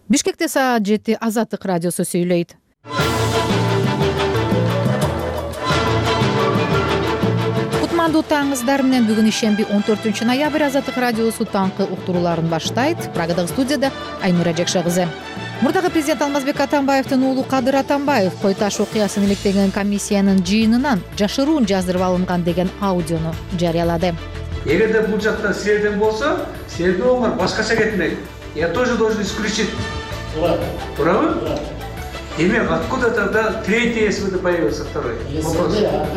Бишкекте саат 7 Азаттык радиосу сүйлөйт. Кутмандуу таңыңыздар менен бүгүн ишемби 14 ноябрь Азаттык радиосу таңкы уктурууларын баштайт. Прагадагы студияда Айнура Жекше кызы. Мурдагы президент Алмазбек Атамбаевдин уулу Кадыр Атамбаев Кой таш окуясын иликтеген комиссиянын жыйынынан жашыруун жаздырып алынган деген аудиону жарыялады. Эгерде бул жактан силерден болсо, силердин оңор башкача кетмек. Я тоже должен исключить. Правы? Демек, откуда тогда третий СВД появился, второй? Вопрос.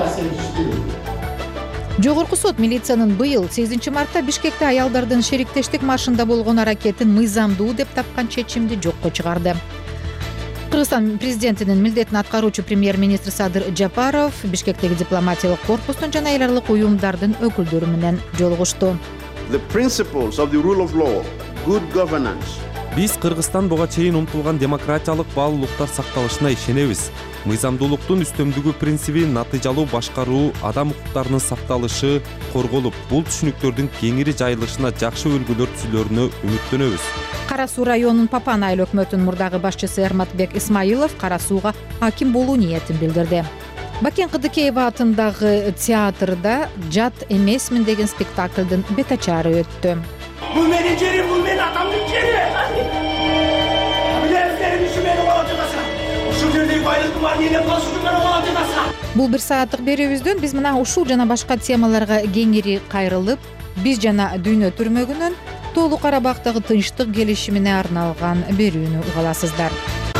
Жогорку сот милициянын быйыл 8 мартта Бишкекте аялдардын шериктештик маршында болгон аракетин мыйзамдуу деп тапкан чечимди жокко чыгарды. Кыргызстан президентинин милдетин аткаруучу премьер-министр Садыр Жапаров Бишкектеги дипломатиялык корпустун жана эл аралык уюмдардын өкүлдөрү менен жолугушту. The principles of the rule of law, good governance. Биз Кыргызстан буга чейин умтулган демократиялык баалуулуктар сакталышына ишенебиз. Мыйзамдуулуктун үстөмдүгү принциби, натыйжалуу башкаруу, адам укуктарынын сакталышы корголуп, бул түшүнүктөрдүн кеңири жайылышына жакшы үлгүлөр түзүлөрүнө үмүттөнөбүз. Кара Суу районунун Папан айыл өкмөтүнүн мурдагы башчысы Эрматбек Исмаилов Кара Сууга аким болуу ниетин билдирди. Бакен Кыдыкеева атындагы театрда «Жат эмесмин» деген спектаклдын бетачары өттү. Бул менин жерим, бул менин атамдын жери. Билесиңер, ушул менин колотугаса. Ушул жердеги байлыктын баарын элеп калышып менин колотугаса. Бул 1 сааттык берүүбүздөн биз мына ушул жана башка темаларга кеңири кайрылып, биз жана дүйнө түрмөгүнөн Тоолуу Карабактагы тынчтык келишимине арналган берүүнү угаласыздар.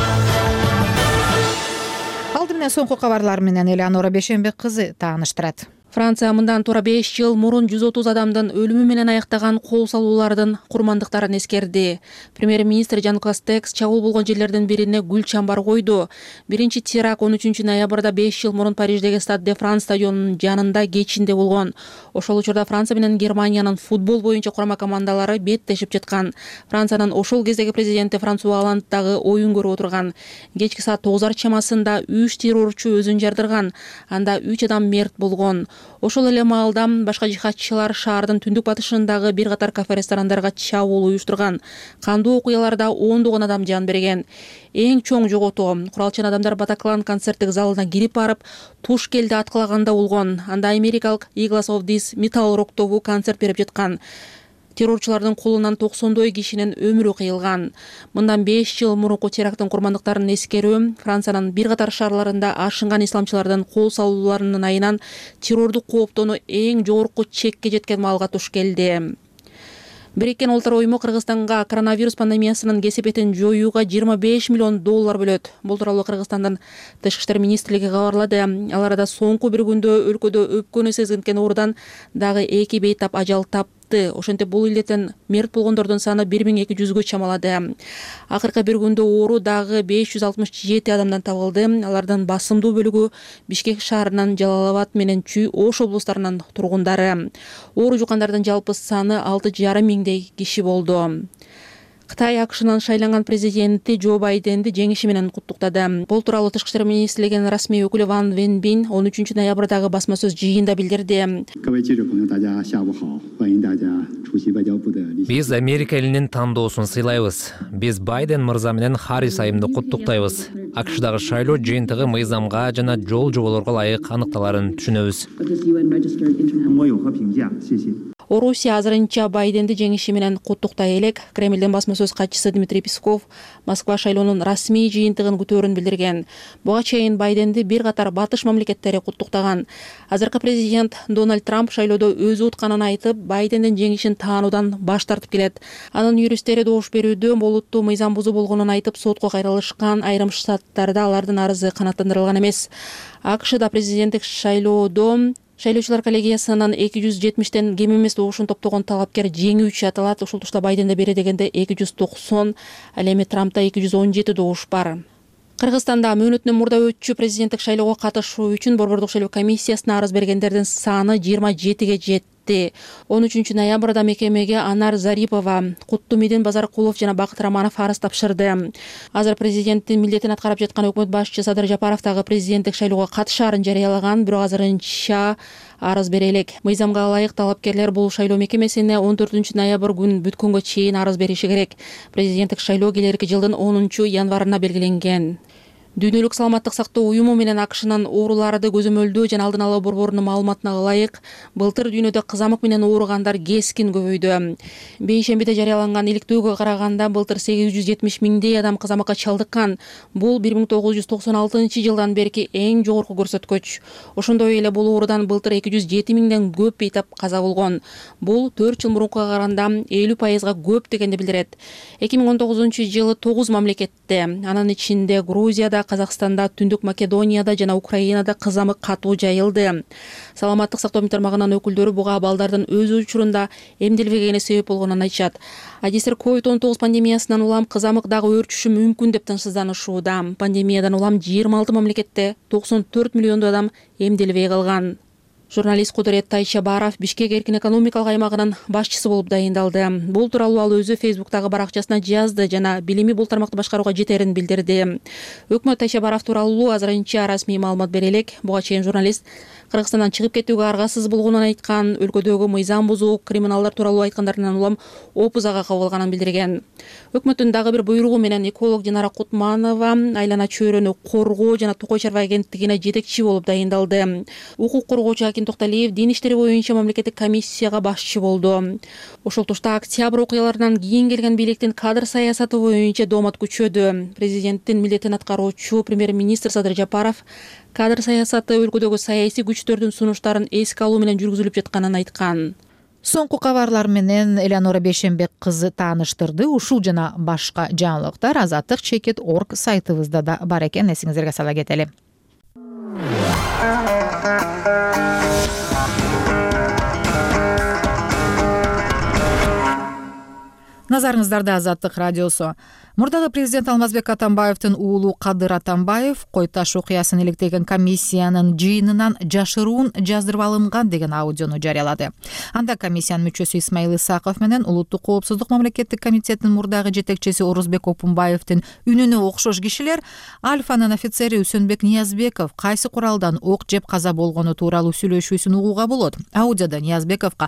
Алды менен соңку кабарлар менен Элеонора Бешенбек кызы тааныштырат. Франция мындан туура 5 жыл мурун 130 адамдын өлүмү менен аяктаган кол салуулардын курмандыктарын эскерди. Премьер-министр Жан Кастекс чагыл болгон жерлердин бирине гүл чамбар койду. Биринчи теракт 13 ноябрда 5 жыл мурун Париждеги Стад де Франс стадионунун жанында кечинде болгон. Ошол учурда Франция менен Германиянын футбол боюнча курама командалары беттешип жаткан. Франциянын ошол кездеги президенти Франсуа Оланд дагы оюн көрүп отурган. Кечки саат 9 чамасында 3 террорчу өзүн жардырган. Анда 3 адам мерт болгон. Ошол эле маалда башка жихадчылар шаардын түндүк батышындагы бир катар кафе-ресторандарга чабуул уюштурган. Кандуу окуяларда ондогон адам жан берген. Эң чоң жоготуу куралчан адамдар Батаклан концерттик залына кирип барып, туш келди аткалаганда болгон. Анда америкалык Eagles of This Metal Rock тобу концерт берип жаткан. Террорчулардын колунан 90 кишинин өмүрү кыйылган. Мындан 5 жыл мурунку теракттын курмандыктарын эскерүү Франциянын бир катар шаарларында ашынган исламчылардын кол салууларынын айынан террордук кооптонуу эң жогорку чекке жеткен маалга туш келди. Бириккен Улуттар уюму Кыргызстанга коронавирус пандемиясынын кесепетин жоюуга $25 миллион болот. Бул тууралуу Кыргызстандын Тышкы иштер министрлиги кабарлады. Ал арада соңку бир күндө өлкөдө өпкөнү сезилген оорудан дагы 2 бейтап ажал тапты. Ошентип бул илдеттен мерт болгондордун саны 1200-гө чамалады. Акыркы бир күндө оору дагы 567 адамдан табылды. Алардын басымдуу бөлүгү Бишкек шаарынан, Жалал-Абад менен Чүй Ош облустарынан тургундары. Оору жуккандардын жалпы саны 6,5 миңдей киши болду. Кытай АКШнын шайланган президенти Джо Байденди жеңиши менен куттуктады. Бул тууралуу Тышкы иштер министрлигинин расмий өкүлү Ван Венбин 13 ноябрдагы басма сөз жыйында билдирди. Биз Америка элинин тандоосун сыйлайбыз. Биз Байден мырза менен Харрис айымды куттуктайбыз. АКШдагы шайлоо жыйынтыгы мыйзамга жана жол жоболорго ылайык аныкталарын түшүнөбүз. Орусия азырынча Байденди жеңиши менен куттуктай элек. Кремлдин басма сөз катчысы Дмитрий Песков Москва шайлоонун расмий жыйынтыгын күтөөрүн билдирген. Буга чейин Байденди бир катар батыш мамлекеттери куттуктаган. Азыркы президент Дональд Трамп шайлоодо өзү утканын айтып, Байдендин жеңишин таануудан баш тартып келет. Анын юристтери добуш берүүдө болуттуу мыйзам бузуу болгонун айтып, сотко кайрылышкан. Айрым штаттарда алардын арызы канааттандырылган эмес. АКШда президенттик шайлоодо шайлоочулар коллегиясынан 270тен кем эмес добушун топтогон талапкер жеңүүчү аталат. Ушул тушта Байденде бере дегенде 290, ал эми Трампта 217 добуш бар. Кыргызстанда мөөнөтүнөн мурда өтчү президенттик шайлоого катышуу үчүн Борбордук шайлоо комиссиясына арыз бергендердин саны 27ге жетти. кетти. 13 ноябрда мекемеге Анар Зарипова, Куттумидин Базаркулов жана Бакыт Раманов арыз тапшырды. Азыр президенттин милдетин аткарып жаткан өкмөт башчысы Садыр Жапаров дагы президенттик шайлоого катышаарын жарыялаган, бирок азырынча арыз бере элек. Мыйзамга ылайык талапкерлер бул шайлоо мекемесине 14 ноябрь күн бүткөнгө чейин арыз бериши керек. Президенттик шайлоо келерки жылдын 10 январына белгиленген. Дүйнөлүк саламаттык сактоо уюму менен АКШнын ооруларды көзөмөлдөө жана алдын ала борборунун маалыматына ылайык, былтыр дүйнөдө кызамык менен ооругандар кескин көбөйдү. Бейшембиде жарыяланган иликтөөгө караганда былтыр 870 миңдей адам кызамыкка чалдыккан. Бул 1996 жылдан берки эң жогорку көрсөткүч. Ошондой эле бул оорудан былтыр 207 миңден көп бейтап каза болгон. Бул 4 жыл мурункуга караганда 50% көп дегенди билдирет. 2019 жылы 9 мамлекетте, анын ичинде Грузияда, Казакстанда, Түндүк Македонияда жана Украинада кызамык катуу жайылды. Саламаттык сактоо тармагынын өкүлдөрү буга абалдардын өз учурунда эмделбегени себеп болгонун айтышат. Адисер COVID-19 пандемиясынан улам кызамык дагы өөрчүшү мүмкүн деп тынчсызданышууда. Пандемиядан улам 26 мамлекетте 94 миллиондой адам эмделбей калган. Журналист Кудурет Тайшабаров Бишкек эркин экономикалык аймагынын башчысы болуп дайындалды. Бул тууралуу ал өзү Фейсбуктагы баракчасына жазды жана билими бул тармакты башкарууга жетерин билдирди. Өкмөт Тайшабаров тууралуу азырынча расмий маалымат бере элек. Буга чейин журналист Кыргызстандан чыгып кетүүгө аргасыз болгонун айткан, өлкөдөгү мыйзам бузуу, криминалдар тууралуу айткандарынан улам опузага кабылганын билдирген. Өкмөттүн дагы бир буйругу менен эколог Динара Кутманова айлана чөйрөнү коргоо жана Токой чарба агенттигине жетекчи болуп дайындалды. Укук коргоочу Акин Токталиев дин иштери боюнча мамлекеттик комиссияга башчы болду. Ошол тушта октябрь окуяларынан кийин келген бийликтин кадр саясаты боюнча доомат күчөдү. Президенттин милдетин аткаруучу премьер-министр Садыр Жапаров кадр саясаты өлкөдөгү саясий күчтөрдүн сунуштарын эске алуу менен жүргүзүлүп жатканын айткан. Соңку кабарлар менен Элеонора Бейшембек кызы тааныштырды. Ушул жана башка жаңылыктар azatlyk.org сайтыбызда да бар экен. Эсиңиздерге сала кетели. Назарыңыздарда Азаттык радиосу. Мурдагы президент Алмазбек Атамбаевдин уулу Кадыр Атамбаев Кой Таш окуясын иликтеген комиссиянын жыйынынан жашыруун жаздырып алынган деген аудиону жарыялады. Анда комиссиянын мүчөсү Исмаил Исаков менен Улуттук коопсуздук мамлекеттик комитетинин мурдагы жетекчиси Орозбек Опунбаевдин үнүнө окшош кишилер Альфанын офицери Үсөнбек Ниязбеков кайсы куралдан ок жеп каза болгону тууралуу сүйлөшүүсүн угууга болот. Аудиодо Ниязбековго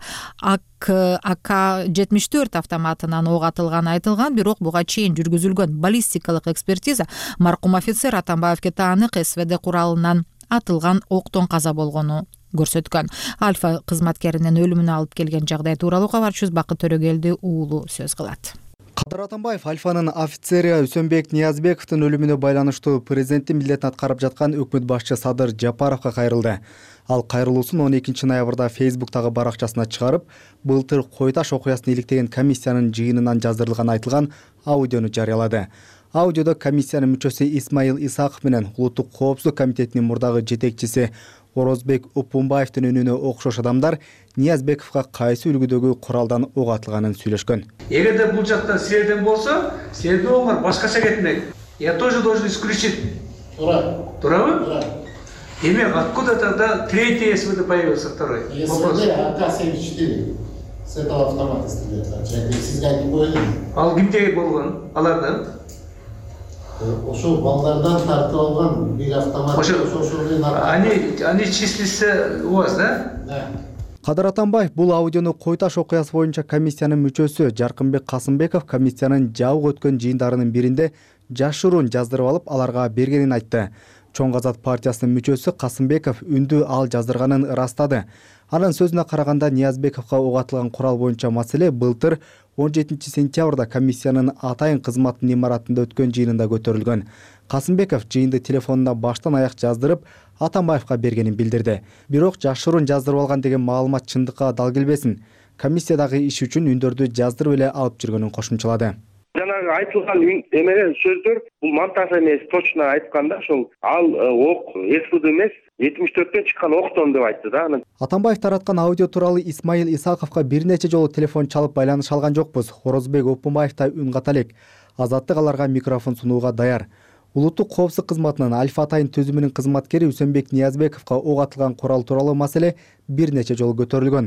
АК-74 автоматынан ок атылганы айтылган, бирок буга чейин жүргүзүлгөн баллистикалык экспертиза маркум офицер Атамбаевге таанык СВД куралынан атылган октон каза болгону көрсөткөн. Альфа кызматкеринин өлүмүнө алып келген жагдай тууралуу кабарчыбыз Бакыт Төрөгелди уулу сөз кылат. Кадыр Атамбаев Альфанын офицери Үсөнбек Ниязбековдун өлүмүнө байланыштуу президенттин милдетин аткарып жаткан өкмөт башчы Садыр Жапаровго кайрылды. Ал кайрылуусун 12 ноябрда Фейсбуктагы баракчасына чыгарып, былтыр Кой Таш окуясын иликтеген комиссиянын жыйынынан жаздырылган айтылган аудиону жарыялады. Аудиодо комиссиянын мүчөсү Исмаил Исаков менен Улуттук коопсуздук комитетинин мурдагы жетекчиси Орозбек Опунбаевдин үнүнө окшош адамдар Ниязбековго кайсы үлгүдөгү куралдан ок атылганын сүйлөшкөн. Эгерде бул жактан силерден болсо, силердин оңор башкача кетмек. Я тоже должен исключить. Туурабы? Демек, откуда тогда третий СВД появился, второй? СВД АК-74 с этого автомата стреляет. Сизге айтып коелу. Ал кимдеги болгон? Алардан? Ошол балдардан тартып алган бир автомат. Они числятся у вас, да? Да. Кадыр Атамбаев бул аудиону Кой Таш окуясы боюнча комиссиянын мүчөсү Жаркынбек Касымбеков комиссиянын жабык өткөн жыйындарынын биринде жашыруун жаздырып алып аларга бергенин айтты. Чоң Азат партиясынын мүчөсү Касымбеков үндү ал жаздырганын ырастады. Анын сөзүнө караганда Ниязбековго ок атылган курал боюнча маселе былтыр 17 сентябрда комиссиянын атайын кызматтын имаратында өткөн жыйынында көтөрүлгөн. Касымбеков жыйынды телефонуна баштан аяк жаздырып Атамбаевга бергенин билдирди. Бирок жашыруун жаздырып алган деген маалымат чындыкка дал келбесин. Комиссиядагы иш үчүн үндөрдү жаздырып эле алып жүргөнүн кошумчалады. Жанагы айтылган эмелер сөздөр бул монтаж эмес, точно айтканда ошол ал ок СВД эмес 74төн чыккан октон деп айтты да. Атамбаев тараткан аудио тууралуу Исмаил Исаковго бир нече жолу телефон чалып байланыша алган жокпуз. Орозбек Опунбаев да үн ката элек. Азаттык аларга микрофон сунууга даяр. Улуттук коопсуздук кызматынын Альфа атайын түзүмүнүн кызматкери Үсөнбек Ниязбековго ок атылган курал тууралуу маселе бир нече жолу көтөрүлгөн.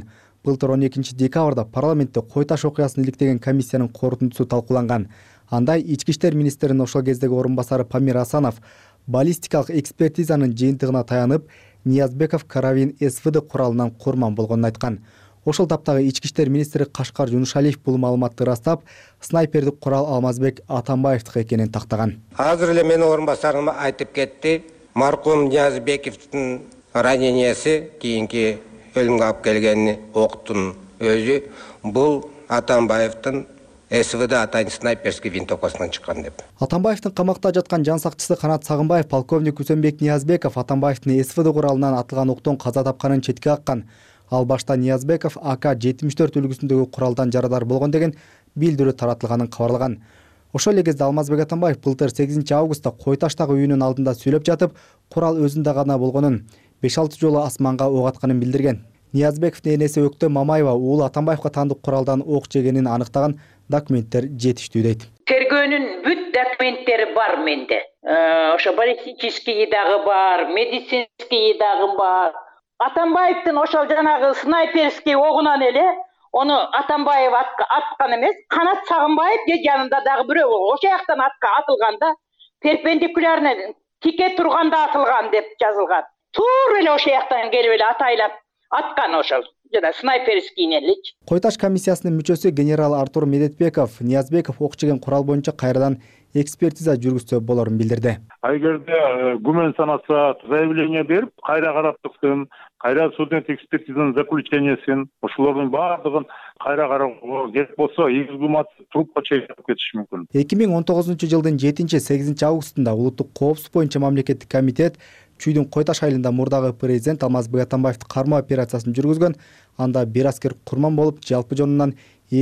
Былтыр 12 декабрда парламентте кой таш окуясын иликтеген комиссиянын корутундусу талкууланган. Анда ички иштер министринин ошол кездеги орун басары Памир Асанов баллистикалык экспертизанын жыйынтыгына таянып, Ниязбеков карабин СВД куралынан курман болгонун айткан. Ошол таптагы ички иштер министри Кашкар Жунушалиев бул маалыматты ырастап, снайпердик курал Алмазбек Атамбаевдики экенин тактаган. Азыр эле менин орун басарым айтып кетти. Маркум Ниязбековдун ранениясы кийинки өлүмгө алып келгени октун өзү бул Атамбаевдин СВД атайын снайперский винтовкасынан чыккан деп. Атамбаевдин камакта жаткан жан сакчысы Канат Сагынбаев полковник Үсөнбек Ниязбеков Атамбаевдин СВД куралынан атылган октон каза тапканын четке каккан. Ал башта Ниязбеков АК-74 үлгүсүндөгү куралдан жарадар болгон деген билдирүү таратылганын кабарлаган. Ошол эле кезде Алмазбек Атамбаев былтыр 8 августта кой таштагы үйүнүн алдында сүйлөп жатып, курал өзүндө гана болгонун, 5-6 жолу асманга ок атканын билдирген. Ниязбековдун энеси Өктө Мамаева уулу Атамбаевга таандык куралдан ок жегенин аныктаган документтер жетиштүү дейт. Тергөөнүн бүт документтери бар менде. Ошо баллистический дагы бар, медицинский дагы бар. Атамбаевдин ошол жанагы снайперский огунан эле ону Атамбаев аткан эмес, Канат Сагынбаев же жанында дагы бирөө болгон. Ошол жактан атылганда перпендикулярно тике турганда атылган деп жазылган. Туура эле ошол жактан келип эле атайлап аткан ошол. Жана снайперский элеч. Кой таш комиссиясынын мүчөсү генерал Артур Медетбеков Ниязбеков ок жеген курал боюнча кайрадан экспертиза жүргүзсө болорун билдирди. Эгерде күмөн санаса заявление берип, кайра караптыксын, кайра судебный экспертизанын заключениясын, ошолордун баардыгын кайра кароого керек болсо, эгзгумат трупка чегип кетиши мүмкүн. 2019-жылдын 7-8 августунда улуттук коопсуздук боюнча мамлекеттик комитет Чүйдүн Кой таш айылында мурдагы президент Алмазбек Атамбаевди кармоо операциясын жүргүзгөн. Анда бир аскер курман болуп, жалпы жонунан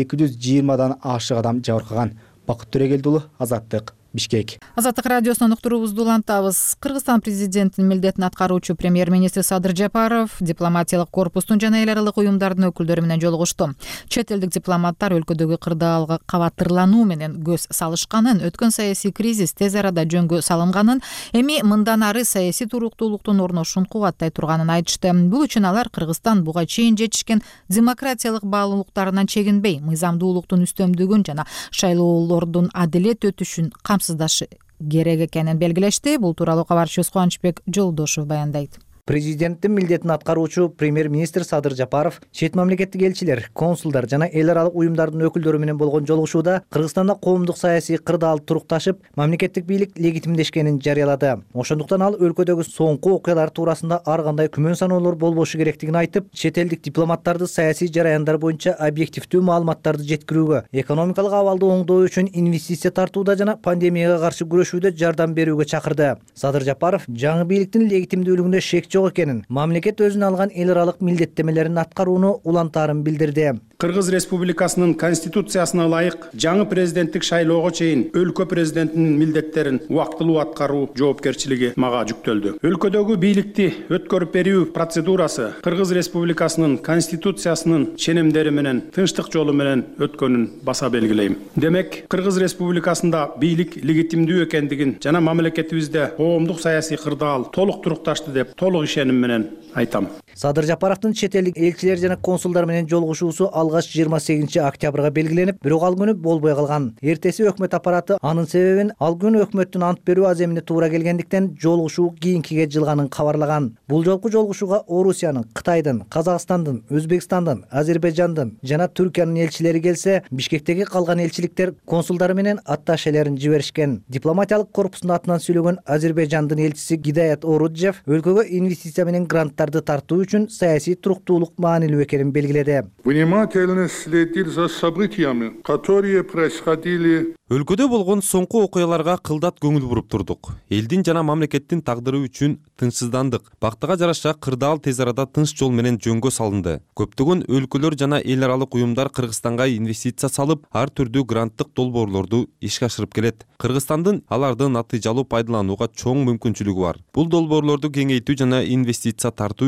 220дан ашык адам жабыркаган. Бакыт Төрөгелдиулу, Азаттык, Бишкек. Азаттык радиосунун уктуруубузду улантабыз. Кыргызстан президентинин милдетин аткаруучу премьер-министр Садыр Жапаров дипломатиялык корпустун жана эл аралык уюмдардын өкүлдөрү менен жолугушту. Чет элдик дипломаттар өлкөдөгү кырдаалга кабаттырлануу менен көз салышканын, өткөн саясий кризис тез арада жөнгө салынганын, эми мындан ары саясий туруктуулуктун орношун кубаттай турганын айтышты. Бул үчүн алар Кыргызстан буга чейин жетишкен демократиялык баалуулуктарынан чегинбей, мыйзамдуулуктун үстөмдүгүн жана шайлоолордун адилет өтүшүн камсыздашы керек экенин белгилешти. Бул тууралуу кабарчыбыз Кубанычбек Жолдошов баяндайт. Президенттин милдетин аткаруучу премьер-министр Садыр Жапаров чет мамлекеттик элчилер, консулдар жана эл аралык уюмдардын өкүлдөрү менен болгон жолугушууда Кыргызстанда коомдук саясий кырдаал турукташып, мамлекеттик бийлик легитимдешкенин жарыялады. Ошондуктан ал өлкөдөгү соңку окуялар туурасында ар кандай күмөн саноолор болбошу керектигин айтып, чет элдик дипломаттарды саясий жараяндар боюнча объективдүү маалыматтарды жеткирүүгө, экономикалык абалды оңдоо үчүн инвестиция тартууда жана пандемияга каршы күрөшүүдө жардам берүүгө чакырды. Садыр Жапаров жаңы бийликтин легитимдүүлүгүндө шек жок экенин, мамлекет өзүнө алган эл аралык милдеттемелерин аткарууну улантаарын билдирди. Кыргыз Республикасынын конституциясына ылайык жаңы президенттик шайлоого чейин өлкө президентинин милдеттерин убактылуу аткаруу жоопкерчилиги мага жүктөлдү. Өлкөдөгү бийликти өткөрүп берүү процедурасы Кыргыз Республикасынын конституциясынын ченемдери менен тынчтык жолу менен өткөнүн баса белгилейм. Демек, Кыргыз Республикасында бийлик легитимдүү экендигин жана мамлекетибизде коомдук саясий кырдаал толук турукташты деп толук ишеним менен айтам. Садыр Жапаровдун чет элдик элчилер жана консулдар менен жолугушуусу алгач 28 октябрга белгиленип, бирок ал күнү болбой калган. Эртеси өкмөт аппараты анын себебин ал күнү өкмөттүн ант берүү аземине туура келгендиктен жолугушуу кийинкиге жылганын кабарлаган. Бул жолку жолугушууга Орусиянын, Кытайдын, Казакстандын, Өзбекстандын, Азербайжандын жана Түркиянын элчилери келсе, Бишкектеги калган элчиликтер консулдары менен атташелерин жиберишкен. Дипломатиялык корпустун атынан сүйлөгөн Азербайжандын элчиси Гидаят Оруджев өлкөгө инвестиция менен гранттарды тартуу үчүн саясий туруктуулук маанилүү экенин белгиледи. Внимательно следил за событиями, которые происходили. Өлкөдө болгон соңку окуяларга кылдат көңүл буруп турдук. Элдин жана мамлекеттин тагдыры үчүн тынчсыздандык. Бактыга жараша кырдаал тез арада тынч жол менен жөнгө салынды. Көптөгөн өлкөлөр жана эл аралык уюмдар Кыргызстанга инвестиция салып, ар түрдүү гранттык долбоорлорду ишке ашырып келет. Кыргызстандын аларды натыйжалуу пайдаланууга чоң мүмкүнчүлүгү бар. Бул долбоорлорду кеңейтүү жана инвестиция тартуу үчүн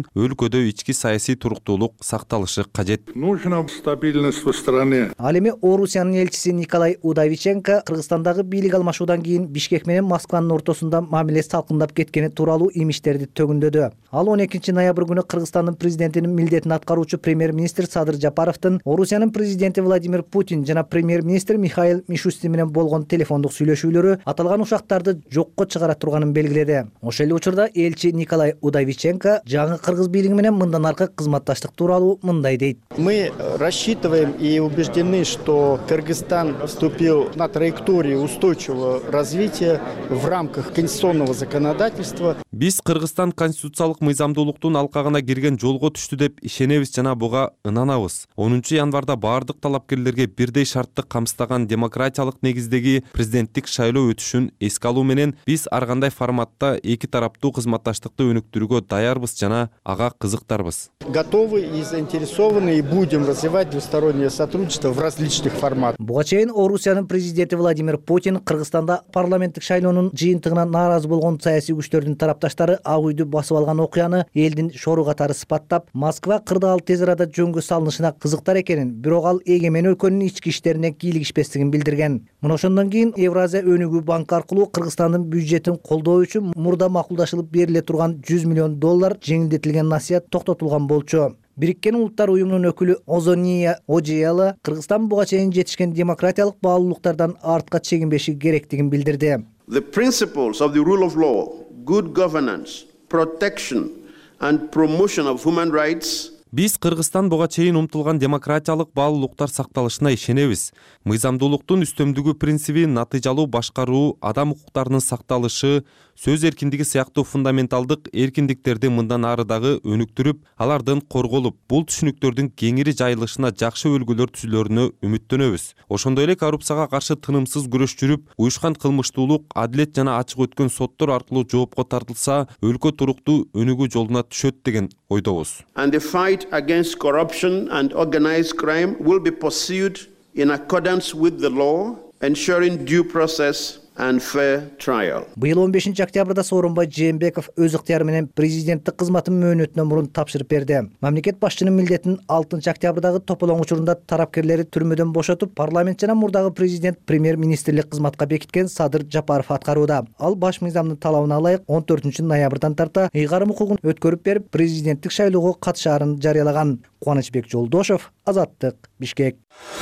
өлкөдө ички саясий туруктуулук сакталышы кажет. Нужна стабильность в стране. Ал эми Орусиянын элчиси Николай Удовиченко Кыргызстандагы бийлик алмашуудан кийин Бишкек менен Москванын ортосунда мамиле салкындап кеткени тууралуу имиштерди төгүндөдү. Ал 12 ноябрь күнү Кыргызстандын президентинин милдетин аткаруучу премьер-министр Садыр Жапаровдун Орусиянын президенти Владимир Путин жана премьер-министр Михаил Мишустин менен болгон телефондук сүйлөшүүлөрү аталган ушактарды жокко чыгара турганын белгиледи. Ошол эле учурда элчи Николай Удовиченко жаңы кыргыз бийлиги менен мындан аркы кызматташтык тууралуу мындай дейт. Мы рассчитываем и убеждены, что Кыргызстан вступил на траекторию устойчивого развития в рамках конституционного законодательства. Биз Кыргызстан конституциялык мыйзамдуулуктун алкагына кирген жолго түштү деп ишенебиз жана буга ынанабыз. 10 январда баардык талапкерлерге бирдей шартты камсыздаган демократиялык негиздеги президенттик шайлоо өтүшүн эске алуу менен биз ар кандай форматта эки тараптуу кызматташтыкты өнүктүрүүгө даярбыз жана ага кызыктарбыз. Готовы и заинтересованы и будем развивать двустороннее сотрудничество в различных форматах. Буга чейин Орусиянын президенти Владимир Путин Кыргызстанда парламенттик шайлоонун жыйынтыгынан нааразы болгон саясий күчтөрдүн тарапташтары ак үйдү басып алган окуяны элдин шору катары сыпаттап, Москва кырдаал тез арада жөнгө салынышына кызыктар экенин, бирок ал эгемен өлкөнүн ички иштерине кийлигишпестигин билдирген. Мына ошондон кийин Евразия өнүгүү банкы аркылуу Кыргызстандын бюджетин колдоо үчүн мурда макулдашылып бериле турган $100 миллион жеңилдетилген насыят токтотулган болчу. Бириккен Улуттар уюмунун өкүлү Озония Ожиела Кыргызстан буга чейин жетишкен демократиялык баалуулуктардан артка чегинбеши керектигин билдирди. The principles of the rule of law, good governance, protection and promotion of human rights. Биз Кыргызстан буга чейин умтулган демократиялык баалуулуктар сакталышына ишенебиз. Мыйзамдуулуктун үстөмдүгү принциби, натыйжалуу башкаруу, адам укуктарынын сакталышы, сөз эркиндиги сыяктуу фундаменталдык эркиндиктерди мындан ары дагы өнүктүрүп, алардын корголуп, бул түшүнүктөрдүн кеңири жайылышына жакшы өлгөлөр түзүлөрүнө үмүттөнөбүз. Ошондой эле коррупцияга каршы тынымсыз күрөш жүрүп, уюшкан кылмыштуулук, адилет жана ачык өткөн соттор аркылуу жоопко тартылса, өлкө туруктуу өнүгүү жолуна түшөт деген ойдобуз. And the fight against corruption and organized crime will be pursued in accordance with the law, ensuring due process and fair trial. Быйыл 15 октябрда Сооронбай Жээнбеков өз ыктыяры менен президенттик кызматын мөөнөтүнөн мурун тапшырып берди. Мамлекет башчынын милдетин 6 октябрдагы тополоң учурунда тарапкерлери түрмөдөн бошотуп, парламент жана мурдагы президент премьер-министрлик кызматка бекиткен Садыр Жапаров аткарууда. Ал баш мыйзамдын талабына ылайык 14 ноябрдан тарта ыйгарым укугун өткөрүп берип, президенттик шайлоого катышаарын жарыялаган. Кубанычбек Жолдошов, Азаттык, Бишкек.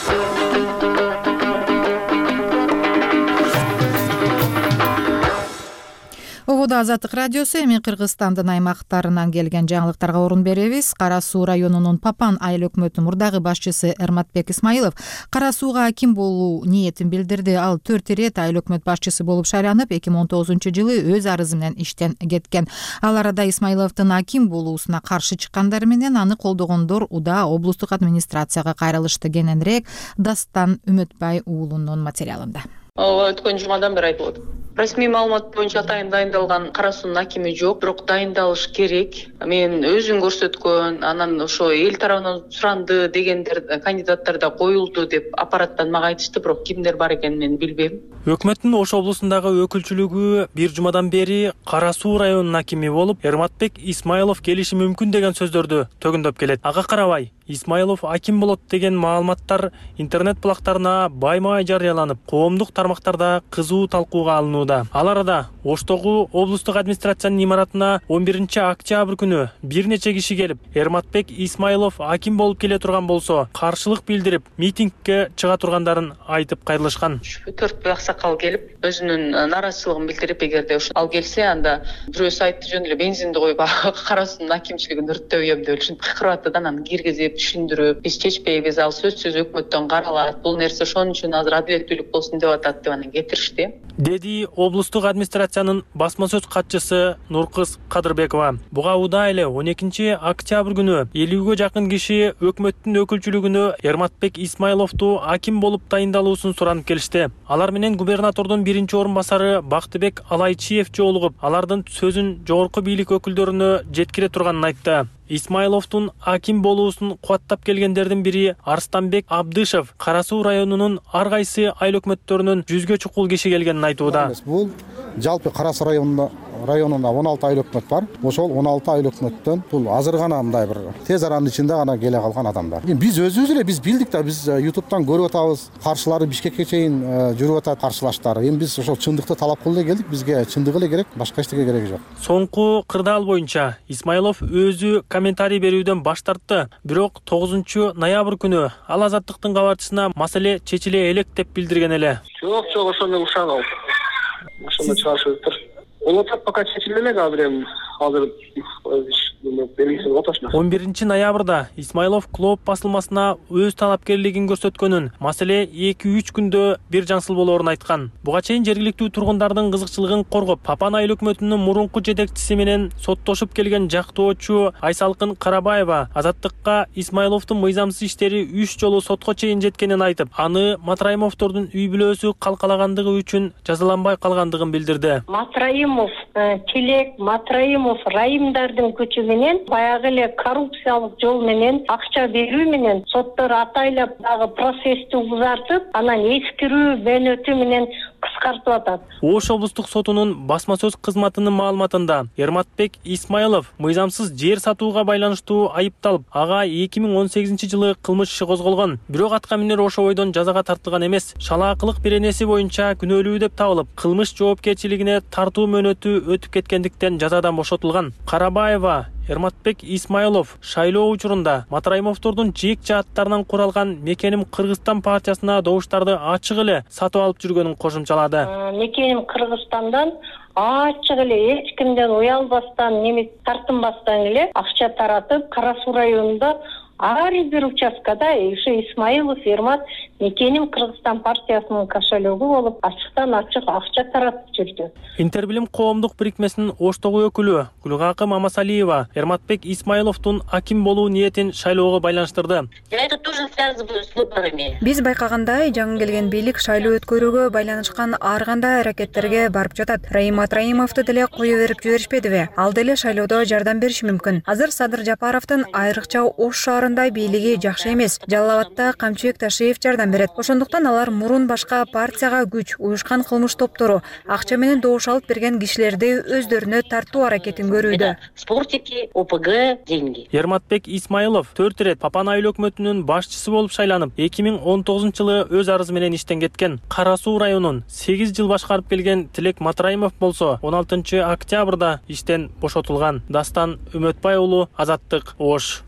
Обода Азаттык радиосу. Эми Кыргызстандын аймактарынан келген жаңылыктарга орун беребиз. Кара Суу районунун Папан айыл өкмөтүнүн мурдагы башчысы Эрматбек Исмаилов Кара Сууга аким болуу ниетин билдирди. Ал 4 ирет айыл өкмөт башчысы болуп шайланып, 2019-жылы өз арызы менен иштен кеткен. Ал арада Исмаиловдун аким болуусуна каршы чыккандар менен аны колдогондор уда облустук администрацияга кайрылышты. Кененирээк Дастан Үмөтбай уулунун материалында. Өткөн жумадан бери айтып атат. Расмий маалымат боюнча дайындалган Кара Суунун акими жок, бирок дайындалыш керек. Мен өзүн көрсөткөн, анан ошо эл тарабынан суранды дегендер кандидаттар да коюлду деп аппараттан мага айтышты, бирок кимдер бар экенин мен билбейм. Өкмөттүн Ош облусундагы өкүлчүлүгү бир жумадан бери Кара Суу районунун акими болуп, Эрматбек Исмаилов келиши мүмкүн деген сөздөрдү төгүндөп келет. Ага карабай, Исмаилов аким болот деген маалыматтар интернет булактарына баймай жарыяланып, коомдук тармактарда кызуу талкууга алынууда. Ал арада Оштогу облустук администрациянын имаратына 11 октябрь күнү бир нече киши келип, Эрматбек Исмаилов аким болуп келе турган болсо, каршылык билдирип, митингге чыга тургандаарын айтып кайрылышкан. 4 аксакал келип, өзүнүн нааразычылыгын билдирип, эгерде ал келсе, анда бирөөсү айтты жөн эле бензинди коюп Кара Суунун акимчилигин өрттөбөйм деп ушинтип кыйкырып атты да, анан киргизип түшүндүрүп, биз чечпейбиз, ал сөзсүз өкмөттөн каралат, бул нерсе ошон үчүн азыр адилеттүүлүк болсун деп атат деп анан кетиришти. Деди облустук администрациянын басма сөз катчысы Нуркыз Кадырбекова. Буга уда эле 12 октябрь күнү 50ге жакын киши өкмөттүн өкүлчүлүгүнө Эрматбек Исмаиловду аким болуп дайындалуусун суранып келишти. Алар менен губернатордун биринчи орун басары Бактыбек Алайчиев жолугуп, алардын сөзүн жогорку бийлик өкүлдөрүнө жеткире турганын айтты. Исмаиловдун аким болуусун кубаттап келгендердин бири Арстанбек Абдышев Кара Суу районунун ар кайсы айыл өкмөттөрүнөн 100ге чукул киши келгенин айтууда. Бул жалпы Кара Суу районунда районунда 16 айлык өкмөт бар. Ошол 16 айлык өкмөттөн бул азыр гана мындай бир тез аранын ичинде гана келе калган адамдар. Биз өзүбүз эле биз билдик да, биз YouTube'дан көрүп атабыз. Каршылары Бишкекке чейин жүрүп атат каршылаштары. Эми биз ошол чындыкты талап кылып эле келдик. Бизге чындык эле керек, башка эчтеке кереги жок. Соңку кырдаал боюнча Исмаилов өзү комментарий берүүдөн баш тартты. Бирок 9 ноябрь күнү ал Азаттыктын кабарчысына маселе чечиле элек деп билдирген эле. Жок, ошондой ушан алып. Ошондо чыгышыптыр. Ол отап пока чечиле элек азыр азыр 11 ноябрда Исмаилов Клоп басылмасына өз талапкерлигин көрсөткөнүн, маселе 2-3 күндө бир жаңсыл болоорун айткан. Буга чейин жергиликтүү тургундардын кызыкчылыгын коргоп, Папан айыл өкмөтүнүн мурунку жетекчиси менен соттошуп келген жактоочу Айсалкын Карабаева Азаттыкка Исмаиловдун мыйзамсыз иштери 3 жолу сотко чейин жеткенин айтып, аны Матраимовдордун үй бүлөсү калкалагандыгы үчүн жазаланбай калгандыгын билдирди. Матраимов, Челек, Матраимов, Раимдардын күчү менен баягы эле коррупциялык жол менен акча берүү менен соттор атайлап дагы процессти узартып, анан эскирүү бөнөтү менен кыскартып атат. Ош облустук сотунун басма сөз кызматынын маалыматында Эрматбек Исмаилов мыйзамсыз жер сатууга байланыштуу айыпталып, ага 2018 жылы кылмыш иши козголгон. Бирок атка минер ошо бойдон жазага тартылган эмес. Шалаакылык беренеси боюнча күнөөлүү деп табылып, кылмыш жоопкерчилигине тартуу мөөнөтү өтүп кеткендиктен жазадан бошотулган. Карабаева Эрматбек Исмаилов шайлоо учурунда Матраимовдордун жеек жааттарынан куралган Мекеним Кыргызстан партиясына добуштарды ачык эле сатып алып жүргөнүн кошумчалады. Мекеним Кыргызстандан ачык эле эч кимден уялбастан, неме тартынбастан эле акча таратып, Кара Суу районунда ар бир участкада ушу Исмаилов Эрмат Мекеним Кыргызстан партиясынын кошелегу болуп, ачыктан ачык акча таратып жүрдү. Интербилим коомдук бирикмесинин Оштогу өкүлү Гүлгакы Мамасалиева Эрматбек Исмаиловдун аким болуу ниетин шайлоого байланыштырды. Это тоже связано с выборами. Биз байкагандай, жаңы келген бийлик шайлоо өткөрүүгө байланышкан ар кандай аракеттерге барып жатат. Раим Матраимовду деле кое берип жиберишпедиби? Ал деле шайлоодо жардам бериши мүмкүн. Азыр Садыр Жапаровдун айрыкча Ош шаарында бийлиги жакшы эмес. Жалал Абадта Камчыбек Ташиев жардам берет. Ошондуктан алар мурун башка партияга күч, уюшкан кылмыш топтору, акча менен добуш алып берген кишилерди өздөрүнө тартуу аракетин көрүүдө. Спортики, ОПГ, деньги. Эрматбек Исмаилов 4 ирет Папан айыл өкмөтүнүн башчысы болуп шайланып, 2019 жылы өз арызы менен иштен кеткен. Кара Суу районун 8 жыл башкарып келген Тилек Матраимов болсо 16 октябрда иштен бошотулган. Дастан Үмөтбай уулу, Азаттык, Ош.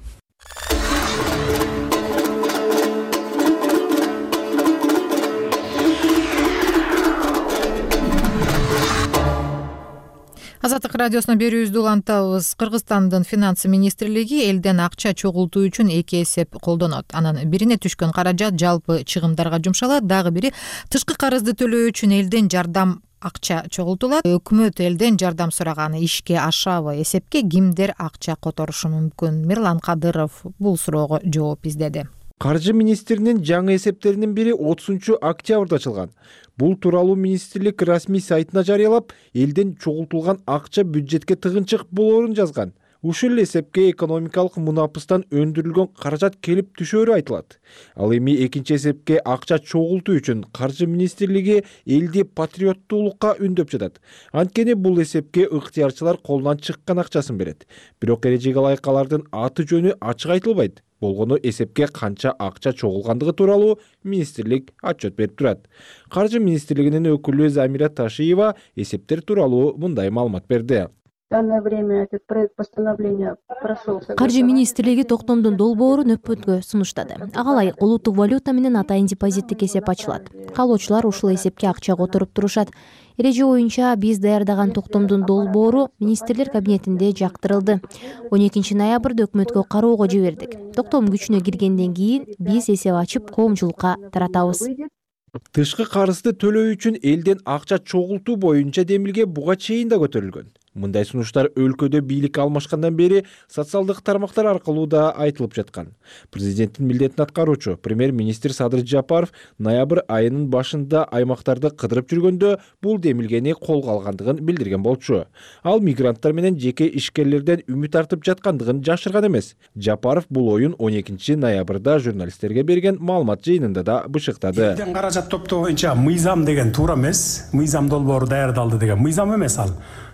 Азаттык радиосуна берүүбүздү улантабыз. Кыргызстандын финансы министрлиги элден акча чогултуу үчүн 2 эсеп колдонот. Анын бирине түшкөн каражат жалпы чыгымдарга жумшалат, дагы бири тышкы карызды төлөө үчүн элден жардам акча чогултулат. Өкмөт элден жардам сураганы ишке ашабы? Эсепке кимдер акча которушу мүмкүн? Мирлан Кадыров бул суроого жооп издеди. Каржы министринин жаңы эсептеринин бири 30 октябрда ачылган. Бул тууралуу министрлик расмий сайтына жарыялап, элден чогултулган акча бюджетке тыгынчык болоорун жазган. Ушул эсепке экономикалык мунапыстан өндүрүлгөн каражат келип түшөөрү айтылат. Ал эми экинчи эсепке акча чогултуу үчүн Каржы министрлиги элди патриоттуулукка үндөп жатат. Анткени бул эсепке ыктыярчылар колунан чыккан акчасын берет. Бирок эрежеге ылайык алардын аты жөнү ачык айтылбайт. Болгону эсепке канча акча чогулгандыгы тууралуу министрлик отчет берип турат. Каржы министрлигинин өкүлү Замира Ташиева эсептер тууралуу мындай маалымат берди. В данное время этот проект постановления прошел. Каржы министрлиги токтомдун долбоорун өкмөткө сунуштады. Ага ылайык улуттук валюта менен атайын депозиттик эсеп ачылат. Каалоочулар ушул эсепке акча которуп турушат. Эреже боюнча биз даярдаган токтомдун долбоору министрлер кабинетинде жактырылды. 12 ноябрда өкмөткө кароого жибердик. Токтом күчүнө киргенден кийин биз эсеп ачып коомчулукка таратабыз. Тышкы карызды төлөө үчүн элден акча чогултуу боюнча демилге буга чейин да көтөрүлгөн. Мындай сунуштар өлкөдө бийлик алмашкандан бери социалдык тармактар аркылуу да айтылып жаткан. Президенттин милдетин аткаруучу премьер-министр Садыр Жапаров ноябрь айынын башында аймактарды кыдырып жүргөндө бул демилгени колго алгандыгын билдирген болчу. Ал мигранттар менен жеке ишкерлерден үмүт артып жаткандыгын жашырган эмес. Жапаров бул оюн 12 ноябрда журналисттерге берген маалымат жыйынында да бышыктады. Элден каражат топтоо боюнча мыйзам деген туура эмес. Мыйзам долбоору даярдалды деген мыйзам эмес ал.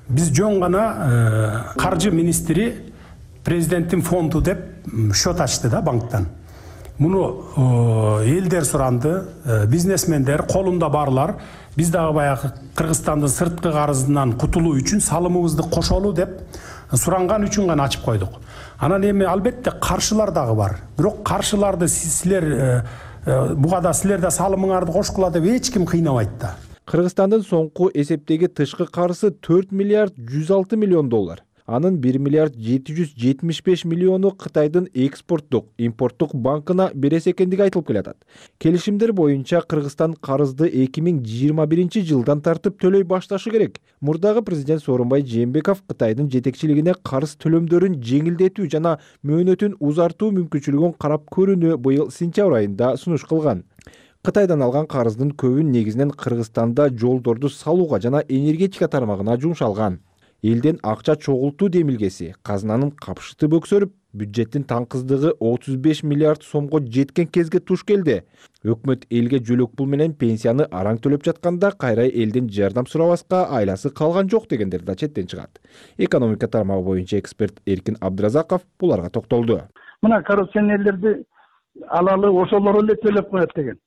Биз жөн гана каржы министри президенттин фонду деп счет ачты да банктан. Муну элдер суранды, бизнесмендер, колунда барлар биз дагы баягы Кыргызстандын сырткы карызынан кутулуу үчүн салымыбызды кошолу деп суранган үчүн гана ачып койдук. Анан эми албетте каршылар дагы бар. Бирок каршыларды силер буга да силер да салымыңарды кошкула деп эч ким кыйнабайт да. Кыргызстандын соңку эсептеги тышкы карызы 4 миллиард 106 миллион доллар. Анын 1 миллиард 775 миллиону Кытайдын экспорттук, импорттук банкына берес экендиги айтылып келатат. Келишимдер боюнча Кыргызстан карызды 2021 жылдан тартып төлөй башташы керек. Мурдагы президент Сооронбай Жээнбеков Кытайдын жетекчилигине карыз төлөмдөрүн жеңилдетүү жана мөөнөтүн узартуу мүмкүнчүлүгүн карап көрүүнү быйыл сентябрь айында сунуш кылган. Кытайдан алган карыздын көбүн негизинен Кыргызстанда жолдорду салууга жана энергетика тармагына жумшалган. Элден акча чогултуу демилгеси казынанын капшыты бөксөрүп, бюджеттин таңкыздыгы 35 миллиард сомго жеткен кезге туш келди. Өкмөт элге жөлөк пул менен пенсияны араң төлөп жатканда кайра элден жардам сурабаска айласы калган жок дегендер да четтен чыгат. Экономика тармагы боюнча эксперт Эркин Абдыразаков буларга токтолду. Мына коррупционерлерди алалы ошолор эле төлөп коет деген.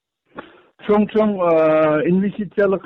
Чоң инвестициялык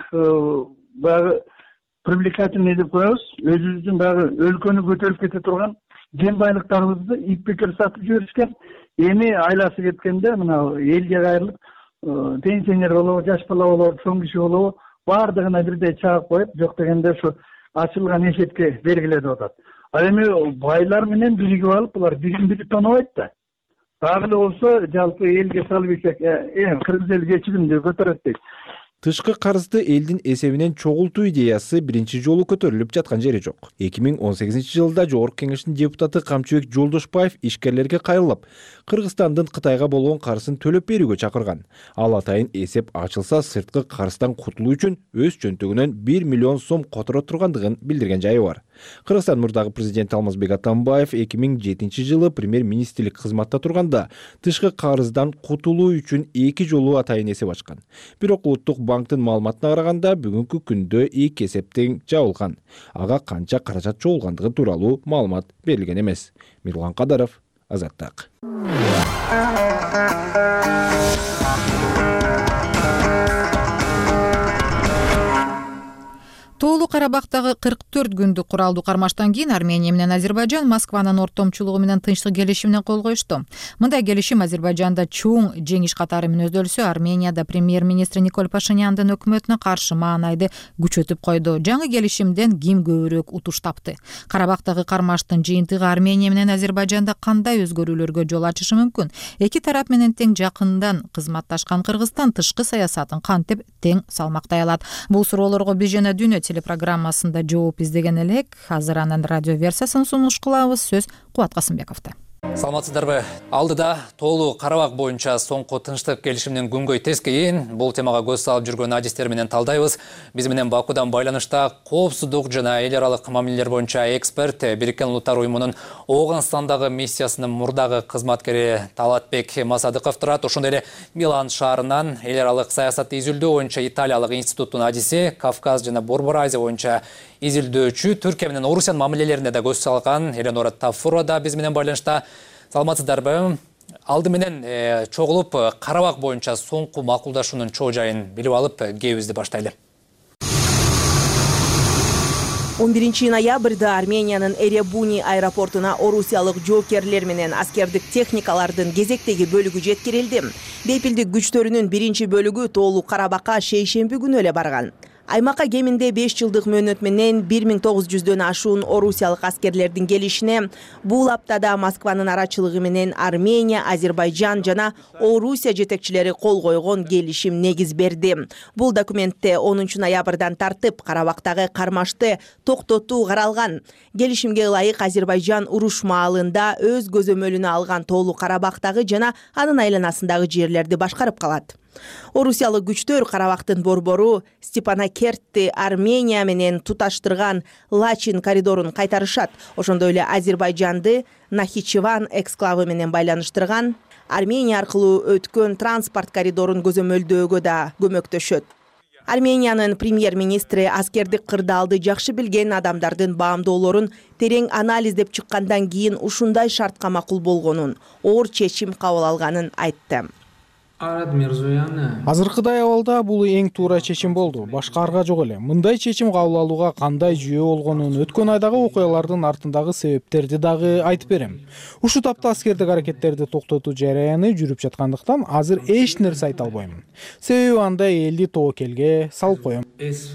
баягы привлекательный деп коебуз, өзүбүздүн баягы өлкөнү көтөрүп кете турган кен байлыктарыбызды ипбекер сатып жиберишкен. Эми айласы кеткенде мына элге кайрылып, пенсионер болобу, жаш бала болобу, чоң киши болобу, баардыгына бирдей чагып коюп, жок дегенде ушу ачылган эшекке белгилеп атат. А эми байлар менен биригип алып, булар бири тонобойт да. Дагы эле болсо жалпы элге салып ичек, кыргыз эл кечигимди көтөрөт дейт. Тышкы карызды элдин эсебинен чогултуу идеясы биринчи жолу көтөрүлүп жаткан жери жок. 2018 жылда Жогорку Кеңештин депутаты Камчыбек Жолдошбаев ишкерлерге кайрылып, Кыргызстандын Кытайга болгон карызын төлөп берүүгө чакырган. Ал атайын эсеп ачылса сырткы карыздан кутулуу үчүн өз чөнтөгүнөн 1 миллион сом которо тургандыгын билдирген жайы бар. Кыргызстан мурдагы президенти Алмазбек Атамбаев 2007 жылы премьер-министрлик кызматта турганда тышкы карыздан кутулуу үчүн 2 жолу атайын эсеп ачкан. Бирок улуттук банктын маалыматына караганда бүгүнкү күндө 2 эсептен жабылган. Ага канча каражат чогулгандыгы тууралуу маалымат берилген эмес. Мирлан Кадаров, Азаттык. Тоолуу Карабактагы 44 күндүк куралдуу кармаштан кийин Армения менен Азербайжан Москванын ортомчулугу менен тынчтык келишимине кол коюшту. Мындай келишим Азербайжанда чоң жеңиш катары мүнөздөлсө, Арменияда премьер-министр Никол Пашиняндын өкмөтүнө каршы маанайды күчөтүп койду. Жаңы келишимден ким көбүрөөк утуш тапты? Карабактагы кармаштын жыйынтыгы Армения менен Азербайжанда кандай өзгөрүүлөргө жол ачышы мүмкүн? Эки тарап менен тең жакындан кызматташкан Кыргызстан тышкы саясатын кантип тең салмактай алат? Бул суроолорго Биз жана Дүйнө телепрограммасында жооп издеген элек. Азыр анын радио версиясын сунуш кылабыз. Сөз Кубат Касымбековдо. Саламатсыздарбы? Алдыда тоолуу Карабак боюнча соңку тынчтык келишимдин күнгөй тез кийин бул темага көз салып жүргөн адистер менен талдайбыз. Биз менен Бакудан байланышта коопсуздук жана эл аралык мамилелер боюнча эксперт, Бириккен Улуттар уюмунун Ооганстандагы миссиясынын мурдагы кызматкери Талатбек Масадыков турат. Ошондой эле Милан шаарынан эл аралык саясатты изилдөө боюнча Италиялык институттун адиси, Кавказ жана Борбор Азия боюнча изилдөөчү, Түркия менен Орусиянын мамилелерине да көз салган Эленора Тафурова да биз менен байланышта. Саламатсыздарбы? Алды менен чогулуп Карабак боюнча соңку макулдашуунун чоо жайын билип алып, кебизди баштайлы. 11 ноябрда Армениянын Эребуни аэропортуна орусиялык жоокерлер менен аскердик техникалардын кезектеги бөлүгү жеткирилди. Бейпилдик күчтөрүнүн биринчи бөлүгү тоолуу Карабакка шейшемби күнү эле барган. Аймакка кеминде 5 жылдык мөөнөт менен 1900дөн ашуун орусиялык аскерлердин келишине бул аптада Москванын арачылыгы менен Армения, Азербайжан жана Орусия жетекчилери кол койгон келишим негиз берди. Бул документте 10 ноябрдан тартып Карабактагы кармашты токтотуу каралган. Келишимге ылайык Азербайжан уруш маалында өз көзөмөлүнө алган тоолуу Карабактагы жана анын айланасындагы жерлерди башкарып калат. Орусиялык күчтөр Карабактын борбору Степанакертти Армения менен туташтырган Лачин коридорун кайтарышат. Ошондой эле Азербайжанды Нахичеван эксклавы менен байланыштырган Армения аркылуу өткөн транспорт коридорун көзөмөлдөөгө да көмөктөшөт. Армениянын премьер-министри аскердик кырдаалды жакшы билген адамдардын баамдоолорун терең анализдеп чыккандан кийин ушундай шартка макул болгонун, оор чечим кабыл алганын айтты. Азыркыдай абалда бул эң туура чечим болду. Башка арга жок эле. Мындай чечим кабыл алууга кандай жүйө болгонун, өткөн айдагы окуялардын артындагы себептерди дагы айтып берем. Ушу тапта аскердик аракеттерди токтотуу жараяны жүрүп жаткандыктан азыр эч нерсе айта албайм. Себеби анда элди тобокелге салып коем.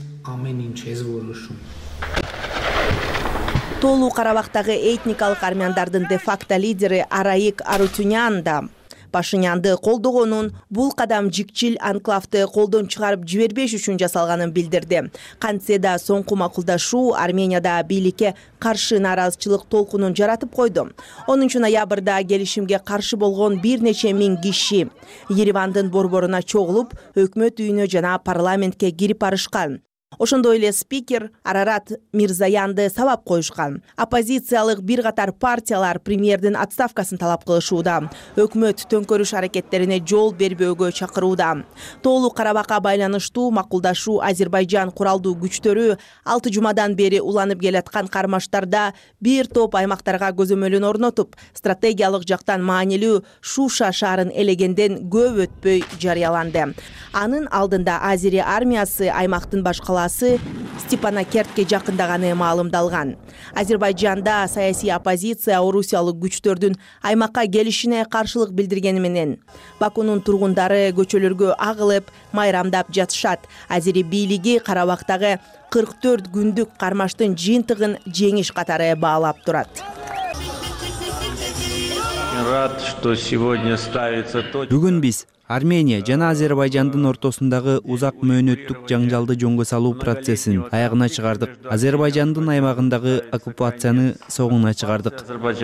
Тоолуу Карабактагы этникалык армяндардын де-факто лидери Араик Арутюнян да Пашинянды колдогонун, бул кадам жикчил анклавды колдон чыгарып жибербеш үчүн жасалганын билдирди. Кантсе да соңку макулдашуу Арменияда бийликке каршы нааразычылык толкунун жаратып койду. 10 ноябрда келишимге каршы болгон бир нече миң киши Еревандын борборуна чогулуп, өкмөт үйүнө жана парламентке кирип барышкан. Ошондой эле спикер Арарат Мирзаянды сабап коюшкан. Оппозициялык бир катар партиялар премьердин отставкасын талап кылышууда. Өкмөт төңкөрүш аракеттерине жол бербөөгө чакырууда. Тоолуу Карабакка байланыштуу макулдашуу Азербайжан куралдуу күчтөрү 6 жумадан бери уланып келаткан кармаштарда бир топ аймактарга көзөмөлүн орнотуп, стратегиялык жактан маанилүү Шуша шаарын элегенден көп өтпөй жарыяланды. Анын алдында Азери армиясы аймактын башкаласы Степанакертке жакындаганы маалымдалган. Азербайжанда саясий оппозиция орусиялык күчтөрдүн аймакка келишине каршылык билдиргени менен Бакунун тургундары көчөлөргө агылып, майрамдап жатышат. Азери бийлиги Карабактагы 44 күндүк кармаштын жыйынтыгын жеңиш катары баалап турат. Бүгүн биз Армения жана Азербайжандын ортосундагы узак мөөнөттүк жаңжалды жөнгө салуу процессин аягына чыгардык. Азербайжандын аймагындагы оккупацияны согуна чыгардык.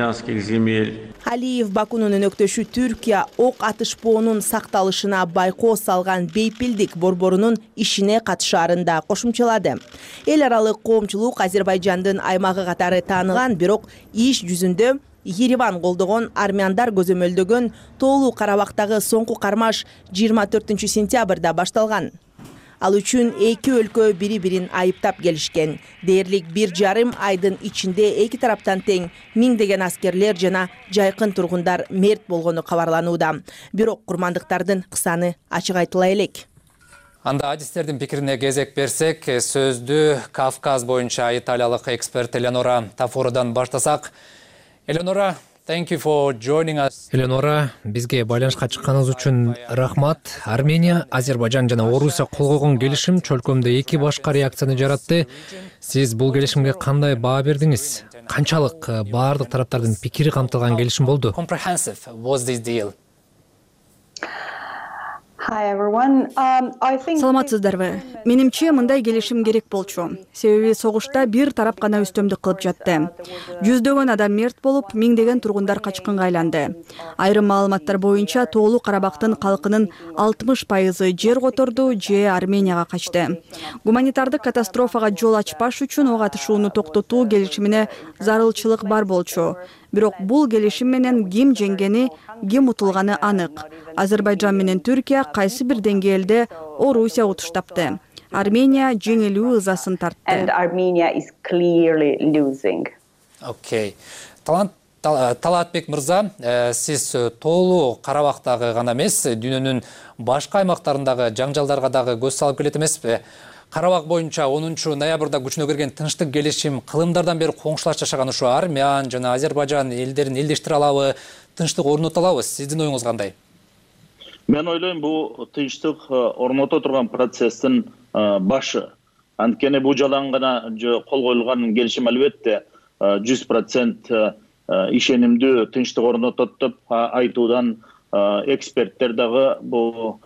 Алиев Бакунун өнөктөшү Түркия ок атышпоонун сакталышына байкоо салган бейпилдик борборунун ишине катышаарын да кошумчалады. Эл аралык коомчулук Азербайжандын аймагы катары тааныган, бирок иш жүзүндө Ереван колдогон армяндар көзөмөлдөгөн Тоолуу Карабактагы соңку кармаш 24 сентябрда башталган. Ал үчүн эки өлкө бири-бирин айыптап келишкен. Дээрлик 1,5 айдын ичинде эки тараптан тең миңдеген аскерлер жана жайкын тургундар мерт болгону кабарланууда. Бирок курмандыктардын саны ачык айтыла элек. Анда адистердин пикирине кезек берсек, сөздү Кавказ боюнча италиялык эксперт Элеонора Тафородан баштасак. Элеонора, thank you for joining us. Элеонора, бизге байланышка чыкканыңыз үчүн рахмат. Армения, Азербайжан жана Орусия кол койгон келишим чөлкөмдө эки башка реакцияны жаратты. Сиз бул келишимге кандай баа бердиңиз? Канчалык баардык тараптардын пикири камтылган келишим болду? Comprehensive was this deal? Саламатсыздарбы. Менимче мындай келишим керек болчу. Себеби согушта бир тарап гана үстөмдүк кылып жатты. Жүздөгөн адам мерт болуп, миңдеген тургундар качкынга айланды. Айрым маалыматтар боюнча Тоолуу Карабактын калкынын 60% жер которду же Арменияга качты. Гуманитардык катастрофага жол ачпаш үчүн ок атышууну токтотуу келишимине зарылчылык бар болчу. Бирок бул келишим менен ким жеңгени, ким утулганы анык. Азербайжан менен Түркия кайсы бир деңгээлде Орусия утуштапты. Армения жеңилүү ызасын тартты. Окей. Талатбек мырза, сиз Тоолуу Карабактагы гана эмес, дүйнөнүн башка аймактарындагы жаңжалдарга дагы көз салып келет эмеспи? Карабак боюнча 10 ноябрда күчүнө кирген тынчтык келишим кылымдардан бери коңшулаш жашаган ушу Армян жана Азербайжан элдерин элдештире алабы, тынчтык орното алабы? Сиздин оюңуз кандай? Мен ойлойм, бул тынчтык орното турган процесстин башы. Анткени бул жалаң гана кол коюлган келишим албетте 100% ишенимдүү тынчтык орнотот деп айтуудан эксперттер дагы бул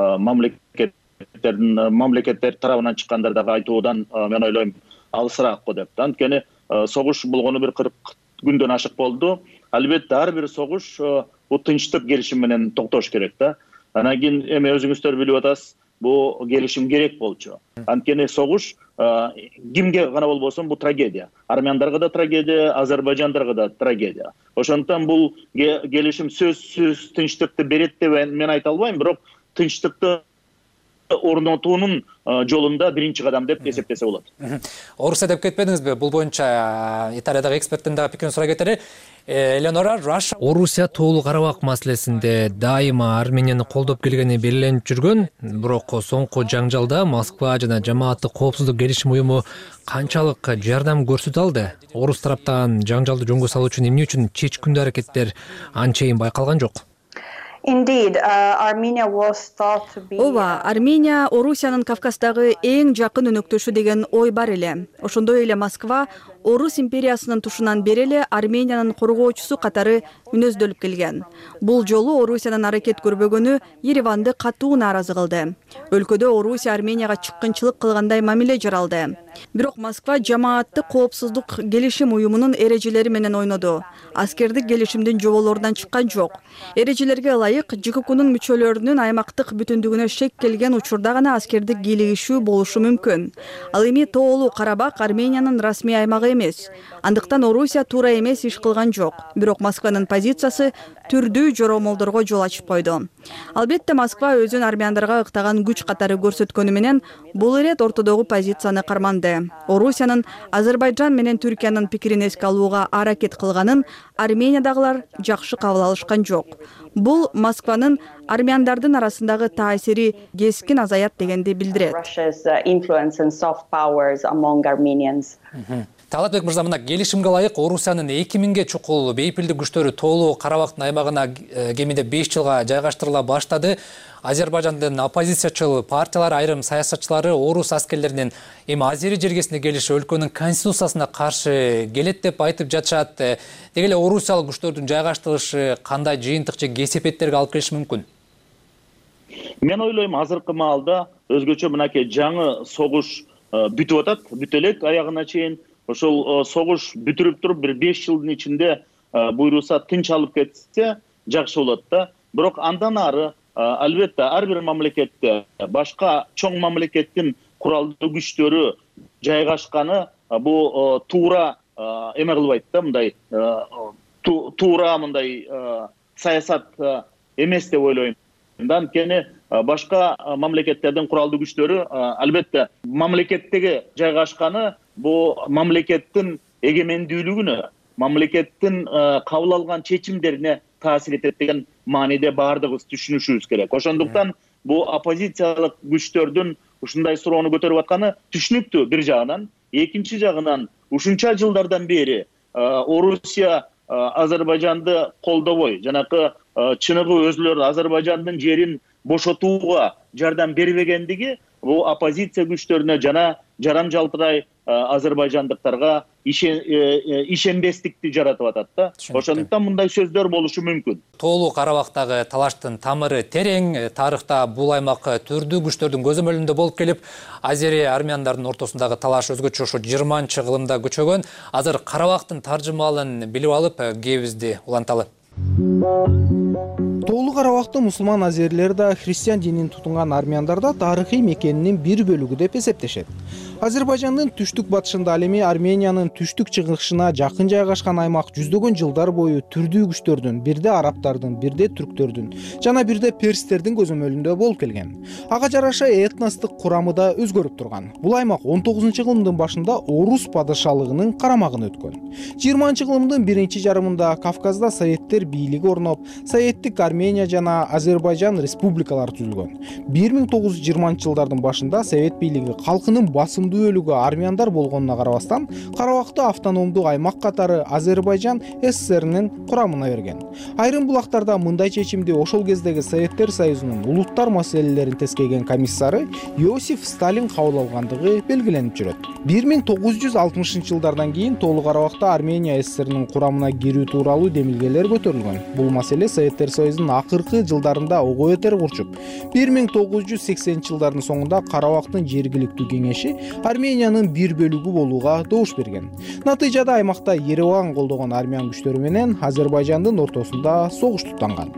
мамлекеттер тарабынан чыккандар дагы айтуудан мен ойлойм алысыраак го деп. Анткени согуш болгону бир 40 күндөн ашык болду. Албетте ар бир согуш бул тынчтык келишим менен токтош керек да. Анан кийин эми өзүңүздөр билип атасыз, бул келишим керек болчу. Анткени согуш кимге гана болбосун бул трагедия. Армяндарга да трагедия, Азербайжандарга да трагедия. Ошондуктан бул келишим сөзсүз тынчтыкты берет деп мен айта албайм, бирок тынчтыкты орнотуунун жолунда биринчи кадам деп эсептесе болот. Орусия деп кетпедиңизби? Бул боюнча Италиядагы эксперттин дагы пикирин сурай кетели. Элеонора, Орусия тоолуу Карабак маселесинде дайыма Арменияны колдоп келгени белгиленип жүргөн, бирок соңку жаңжалда Москва жана жамааттык коопсуздук келишим уюму канчалык жардам көрсөтө алды? Орус тараптан жаңжалды жөнгө салуу үчүн эмне үчүн чечкиндүү аракеттер анчейин байкалган жок? Ооба, Армения Орусиянын Кавказдагы эң жакын өнөктөшү деген ой бар эле. Ошондой эле Москва Орус империясынын тушунан бери эле Армениянын коргоочусу катары мүнөздөлүп келген. Бул жолу Орусиянын аракет көрбөгөнү Ереванды катуу нааразы кылды. Өлкөдө Орусия Арменияга чыккынчылык кылгандай мамиле жаралды. Бирок Москва жамааттык коопсуздук келишим уюмунун эрежелери менен ойноду. Аскердик келишимдин жоболорунан чыккан жок. Эрежелерге ылайык ЖККнун мүчөлөрүнүн аймактык бүтүндүгүнө шек келген учурда гана аскердик кийлигишүү болушу мүмкүн. Ал эми тоолуу Карабак Армениянын расмий аймагы эмес. Андыктан Орусия туура эмес иш кылган жок. Бирок Москванын позициясы түрдүү жоромолдорго жол ачып койду. Албетте Москва өзүн армяндарга ыктаган күч катары көрсөткөнү менен бул ирет ортодогу позицияны карманды. Орусиянын Азербайжан менен Түркиянын пикирин эске алууга аракет кылганын Армениядагылар жакшы кабыл алышкан жок. Бул Москванын армяндардын арасындагы таасири кескин азаят дегенди билдирет. Талатбек мырза, мына келишимге ылайык Орусиянын 2000ге чукул бейпилдик күчтөрү тоолуу Карабактын аймагына кеминде 5 жылга жайгаштырыла баштады. Азербайжандын оппозициячыл партиялар, айрым саясатчылары орус аскерлеринин эми Азери жергесинде келиши өлкөнүн конституциясына каршы келет деп айтып жатышат. Деги эле орусиялык күчтөрдүн жайгаштырышы кандай жыйынтык же кесепеттерге алып келиши мүмкүн? Мен ойлойм, азыркы маалда өзгөчө мынакей жаңы согуш бүтүп атат, бүтө элек аягына чейин. Ошол согуш бүтүрүп туруп бир 5 жылдын ичинде буйруса тынч алып кетсе жакшы болот да. Бирок андан ары албетте ар бир мамлекетте башка чоң мамлекеттин куралдуу күчтөрү жайгашканы бул туура эме кылбайт да, мындай туура мындай саясат эмес деп ойлойм. Анткени башка мамлекеттердин куралдуу күчтөрү албетте мамлекеттеги жайгашканы бул мамлекеттин эгемендүүлүгүнө, мамлекеттин кабыл алган чечимдерине таасир этет деген мааниде баардыгыбыз түшүнүшүбүз керек. Ошондуктан бул оппозициялык күчтөрдүн ушундай суроону көтөрүп атканы түшүнүктүү бир жагынан. Экинчи жагынан ушунча жылдардан бери Орусия Азербайжанды колдобой, жанакы чыныгы өзүлөр Азербайжандын жерин бошотууга жардам бербегендиги бул оппозиция күчтөрүнө жана жарам жалтырай азербайжандыктарга ишенбестикти жаратып атат да. Ошондуктан мындай сөздөр болушу мүмкүн. Тоолуу Карабактагы талаштын тамыры терең. Тарыхта бул аймак түрдүү күчтөрдүн көзөмөлүндө болуп келип, азери армяндардын ортосундагы талаш өзгөчө ушу 20-кылымда күчөгөн. Азыр Карабактын таржымалын билип алып, кебизди уланталы. Тоолуу Карабакты мусулман азерлер да христиан динин тутунган армяндар да тарыхый мекенинин бир бөлүгү деп эсептешет. Азербайжандын түштүк батышында, ал эми Армениянын түштүк чыгышына жакын жайгашкан аймак жүздөгөн жылдар бою түрдүү күчтөрдүн, бирде арабтардын, бирде түрктөрдүн жана бирде перстердин көзөмөлүндө болуп келген. Ага жараша этностук курамы да өзгөрүп турган. Бул аймак 19-кылымдын башында Орус падышалыгынын карамагына өткөн. 20-кылымдын биринчи жарымында Кавказда советтер бийлиги орноп, советтик Армения жана Азербайжан республикалары түзүлгөн. 1920-жылдардын башында совет бийлиги калкынын басымдуу бөлүгү армяндар болгонуна карабастан, Карабакты автономдуу аймак катары Азербайжан СССРнин курамына берген. Айрым булактарда мындай чечимди ошол кездеги Советтер Союзунун улуттар маселелерин тескеген комиссары Иосиф Сталин кабыл алгандыгы белгиленип жүрөт. 1960-жылдардан кийин Тоолуу Карабакта Армения СССРнин курамына кирүү тууралуу демилгелер көтөрүлгөн. Бул маселе Советтер Союзунун акыркы жылдарында ого бетер курчуп, 1980-жылдардын соңунда Карабактын жергиликтүү кеңеши Армениянын бир бөлүгү болууга добуш берген. Натыйжада аймакта Ереван колдогон армян күчтөрү менен Азербайжандын ортосунда согуш туттанган.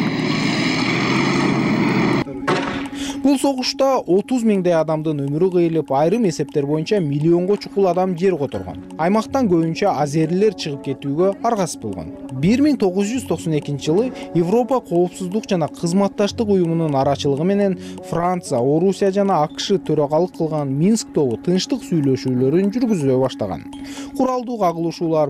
Бул согушта 30 миңдей адамдын өмүрү кыйылып, айрым эсептер боюнча миллионго чукул адам жер которгон. Аймактан көбүнчө азерлер чыгып кетүүгө аргасыз болгон. 1992 Европа коопсуздук жана кызматташтык уюмунун арачылыгы менен Франция, Орусия жана АКШ төрөгалык кылган Минск тобу тынчтык сүйлөшүүлөрүн жүргүзө баштаган. Куралдуу кагылышуулар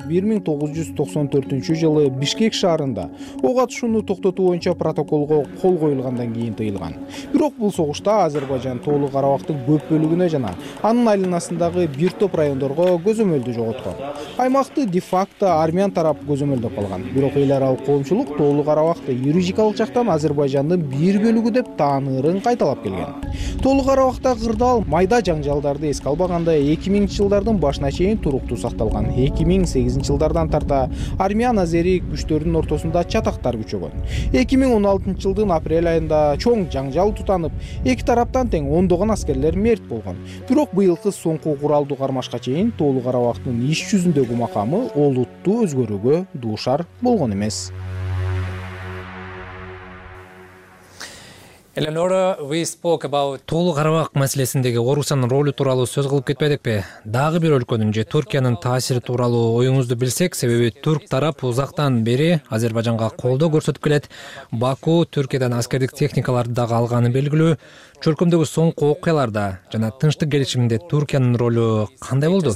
1994 Бишкек шаарында ок атышууну токтотуу боюнча протоколго кол коюлгандан кийин тыйылган. Бирок бул согушта Азербайжан Тоолу Карабактын көп бөлүгүнө жана анын айланасындагы бир топ райондорго көзөмөлдү жоготкон. Аймакты де-факто армян тарап көзөмөлдөп калган. Бирок эл аралык коомчулук Тоолу Карабакты юридикалык жактан Азербайжандын бир бөлүгү деп таанырын кайталап келген. Тоолу Карабакта кырдаал майда жаңжалдарды эске албаганда 2000-жылдардын башына чейин туруктуу сакталган. 2008-жылдардан тарта армян-азери күчтөрдүн ортосунда чатактар күчөгөн. 2016-жылдын апрель айында чоң жаңжал тутанып, эки тараптан тең ондогон аскерлер мерт болгон. Бирок быйылкы соңку куралдуу кармашка чейин Тоолу Карабактын иш жүзүндөгү макамы олуттуу өзгөрүүгө дуушар болгон эмес. Eleonora, we spoke about Тоолу Карабак маселесиндеги Орусиянын ролу тууралуу сөз кылып кетпедикпи? Дагы бир өлкөнүн же Түркиянын таасири тууралуу оюңузду билсек, себеби түрк тарап узактан бери Азербайжанга колдоо көрсөтүп келет. Баку Түркиядан аскердик техникаларды дагы алганы белгилүү. Чөлкөмдөгү соңку окуяларда жана тынчтык келишиминде Түркиянын ролу кандай болду?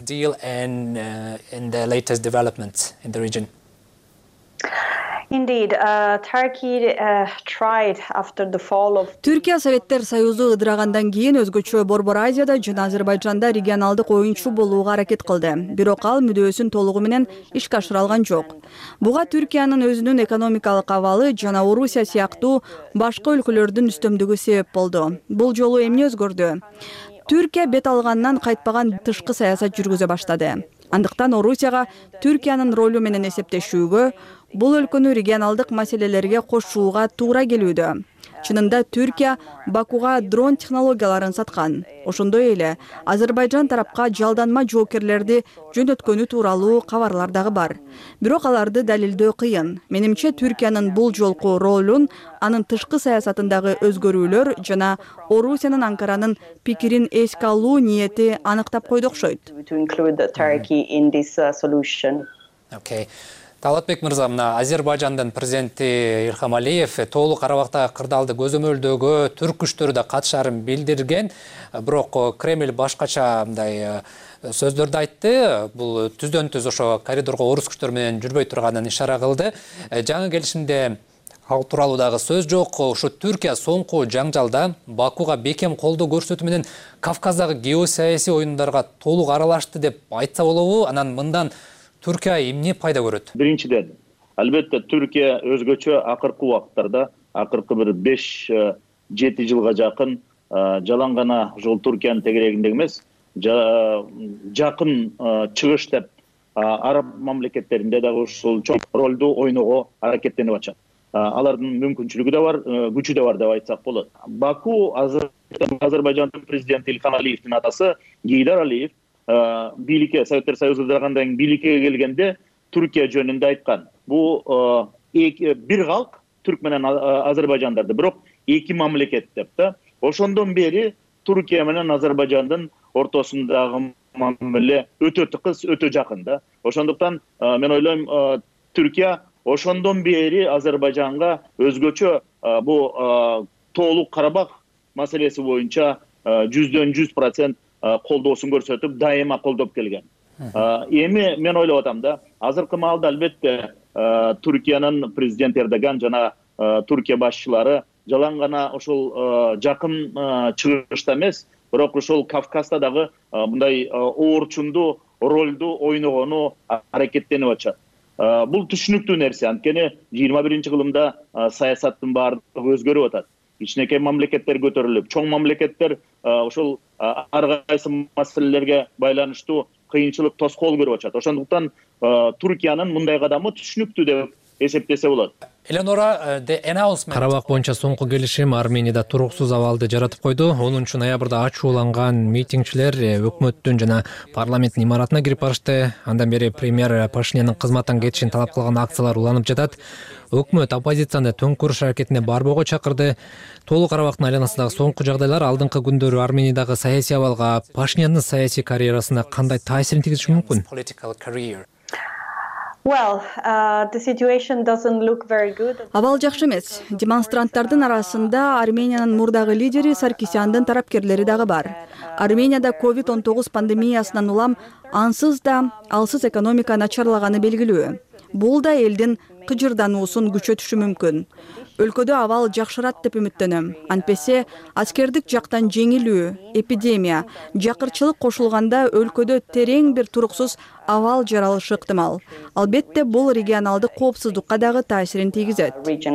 Түркия Советтер Союзу ыдырагандан кийин өзгөчө Борбор Азияда жана Азербайжанда регионалдык оюнчу болууга аракет кылды. Бирок ал мүдөөсүн толугу менен ишке ашыра алган жок. Буга Түркиянын өзүнүн экономикалык абалы жана Орусия сыяктуу башка өлкөлөрдүн үстөмдүгү себеп болду. Бул жолу эмне өзгөрдү? Түркия бет алгандан кайтпаган тышкы саясат жүргүзө баштады. Андыктан Орусияга Түркиянын ролу менен эсептешүүгө, бул өлкөнү регионалдык маселелерге кошууга туура келүүдө. Чынында Түркия Бакуга дрон технологияларын саткан. Ошондой эле Азербайжан тарапка жалданма жоокерлерди жөнөткөнү тууралуу кабарлар дагы бар. Бирок аларды далилдөө кыйын. Менимче Түркиянын бул жолку ролун анын тышкы саясатындагы өзгөрүүлөр жана Орусиянын Анкаранын пикирин эске алуу ниети аныктап койду окшойт. Талатбек мырза, мына Азербайжандын президенти Илхам Алиев Тоолу Карабакта кырдаалды көзөмөлдөгө түрк күчтөрү да катышарын билдирген. Бирок Кремль башкача мындай сөздөрдү айтты. Бул түздөн түз ошо коридорго орус күчтөрү менен жүрбөй турганын ишара кылды. Жаңы келишимде ал тууралуу дагы сөз жок. Ошо Түркия соңку жаңжалда Бакуга бекем колдоо көрсөтүү менен Кавказдагы геосаясий оюндарга толук аралашты деп айтса болобу? Анан мындан Түркия эмне пайда көрөт? Биринчиден, албетте Түркия өзгөчө акыркы убакыттарда, акыркы бир 5-7 жылга жакын жалаң гана жол Түркиянын тегерегинде эмес, жакын чыгыш деп араб мамлекеттеринде дагы ушул чоң ролду ойного аракеттенип атышат. Алардын мүмкүнчүлүгү да бар, күчү да бар деп айтсак болот. Баку Азербайжандын президенти Илхам Алиевдин атасы Гейдар Алиев бийликке, Советтер Союзу ыдырагандан бийликке келгенде Түркия жөнүндө айткан. Бул бир калк түрк менен Азербайжандарды, бирок эки мамлекет деп да. Ошондон бери Түркия менен Азербайжандын ортосундагы мамиле өтө тыкыз, өтө жакын да. Ошондуктан мен ойлойм Түркия ошондон бери Азербайжанга өзгөчө бул Тоолу Карабак маселеси боюнча 100% колдоосун көрсөтүп, дайыма колдоп келген. Эми мен ойлоп атам да, азыркы маалда албетте Түркиянын президент Эрдоган жана Түркия башчылары жалаң гана ошол жакын чыгышта эмес, бирок ошол Кавказда дагы мындай оорчундуу ролду ойногону аракеттенип атышат. Бул түшүнүктүү нерсе, анткени 21-кылымда саясаттын баардыгы өзгөрүп атат. Кичинекей мамлекеттер көтөрүлүп, чоң мамлекеттер ошол ар кайсы маселелерге байланыштуу кыйынчылык тоскоол көрүп атышат. Ошондуктан Түркиянын мындай кадамы түшүнүктүү деп эсептесе болот. Карабак боюнча соңку келишим Арменияда туруксуз абалды жаратып койду. 10 ноябрда ачууланган митингчилер өкмөттүн жана парламенттин имаратына кирип барышты. Андан бери премьер Пашинянын кызматтан кетишин талап кылган акциялар уланып жатат. Өкмөт оппозицияны төңкүрүш аракетине барбоого чакырды. Тоолу Карабактын айланасындагы соңку жагдайлар алдыңкы күндөрү Армениядагы саясий абалга, Пашинянын саясий карьерасына кандай таасирин тийгизиши мүмкүн? Абал жакшы эмес. Демонстранттардын арасында Армениянын мурдагы лидери Саркисяндын тарапкерлери дагы бар. Арменияда COVID-19 пандемиясынан улам ансыз да алсыз экономика начарлаганы белгилүү. Бул да элдин кыжырдануусун күчөтүшү мүмкүн. Өлкөдө абал жакшырат деп үмүттөнөм. Антпесе аскердик жактан жеңилүү, эпидемия, жакырчылык кошулганда өлкөдө терең бир туруксуз абал жаралышы ыктымал. Албетте бул регионалдык коопсуздукка дагы таасирин тийгизет.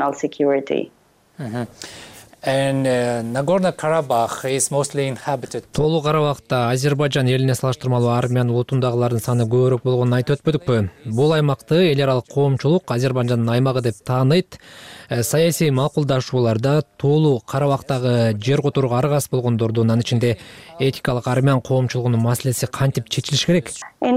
Тоолуу Карабакта Азербайжан элине салыштырмалуу армян улутундагылардын саны көбүрөөк болгонун айтып өтпөдүкпү? Бул аймакты эл аралык коомчулук Азербайжандын аймагы деп тааныйт. Саясий макулдашууларда Тоолуу Карабактагы жер которууга аргасыз болгондордун, анын ичинде этикалык армян коомчулугунун маселеси кантип чечилиш керек?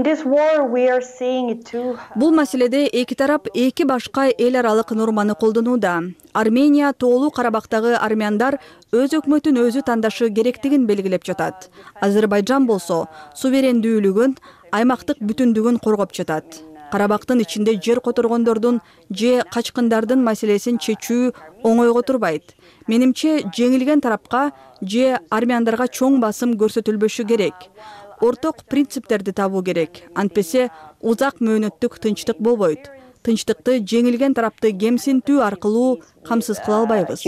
Бул маселеде эки тарап эки башка эл аралык норманы колдонууда. Армения Тоолуу Карабактагы армяндар өз өкмөтүн өзү тандашы керектигин белгилеп жатат. Азербайжан болсо суверендүүлүгүн, аймактык бүтүндүгүн коргоп жатат. Карабактын ичинде жер которгондордун же качкындардын маселесин чечүү оңойго турбайт. Менимче жеңилген тарапка же армяндарга чоң басым көрсөтүлбөшү керек. Орток принциптерди табуу керек. Антпесе узак мөөнөттүк тынчтык болбойт. Тынчтыкты жеңилген тарапты кемсинтүү аркылуу камсыз кыла албайбыз.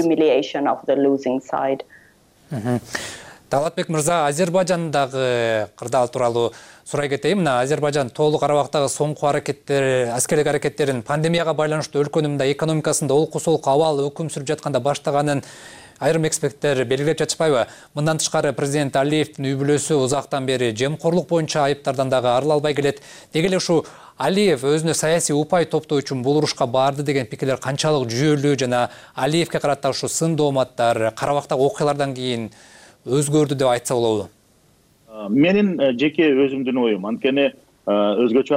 Талатбек мырза, Азербайжандагы кырдаал тууралуу сурай кетейин. Мына Азербайжан Тоолуу Карабактагы соңку аскерлик аракеттерин пандемияга байланыштуу өлкөнүн экономикасында олку-солку абал өкүм сүрүп жатканда баштаганын айрым эксперттер белгилеп жатышпайбы? Мындан тышкары президент Алиевдин үй бүлөсү узактан бери жемкорлук боюнча айыптардан дагы арыла албай келет. Деги эле ушу Алиев өзүнө саясий упай топтоо үчүн бул урушка барды деген пикирлер канчалык жүйөлүү жана Алиевке карата ушу сын дооматтар Карабактагы окуялардан кийин өзгөрдү деп айтса болобу? Менин жеке өзүмдүн оюм, анткени өзгөчө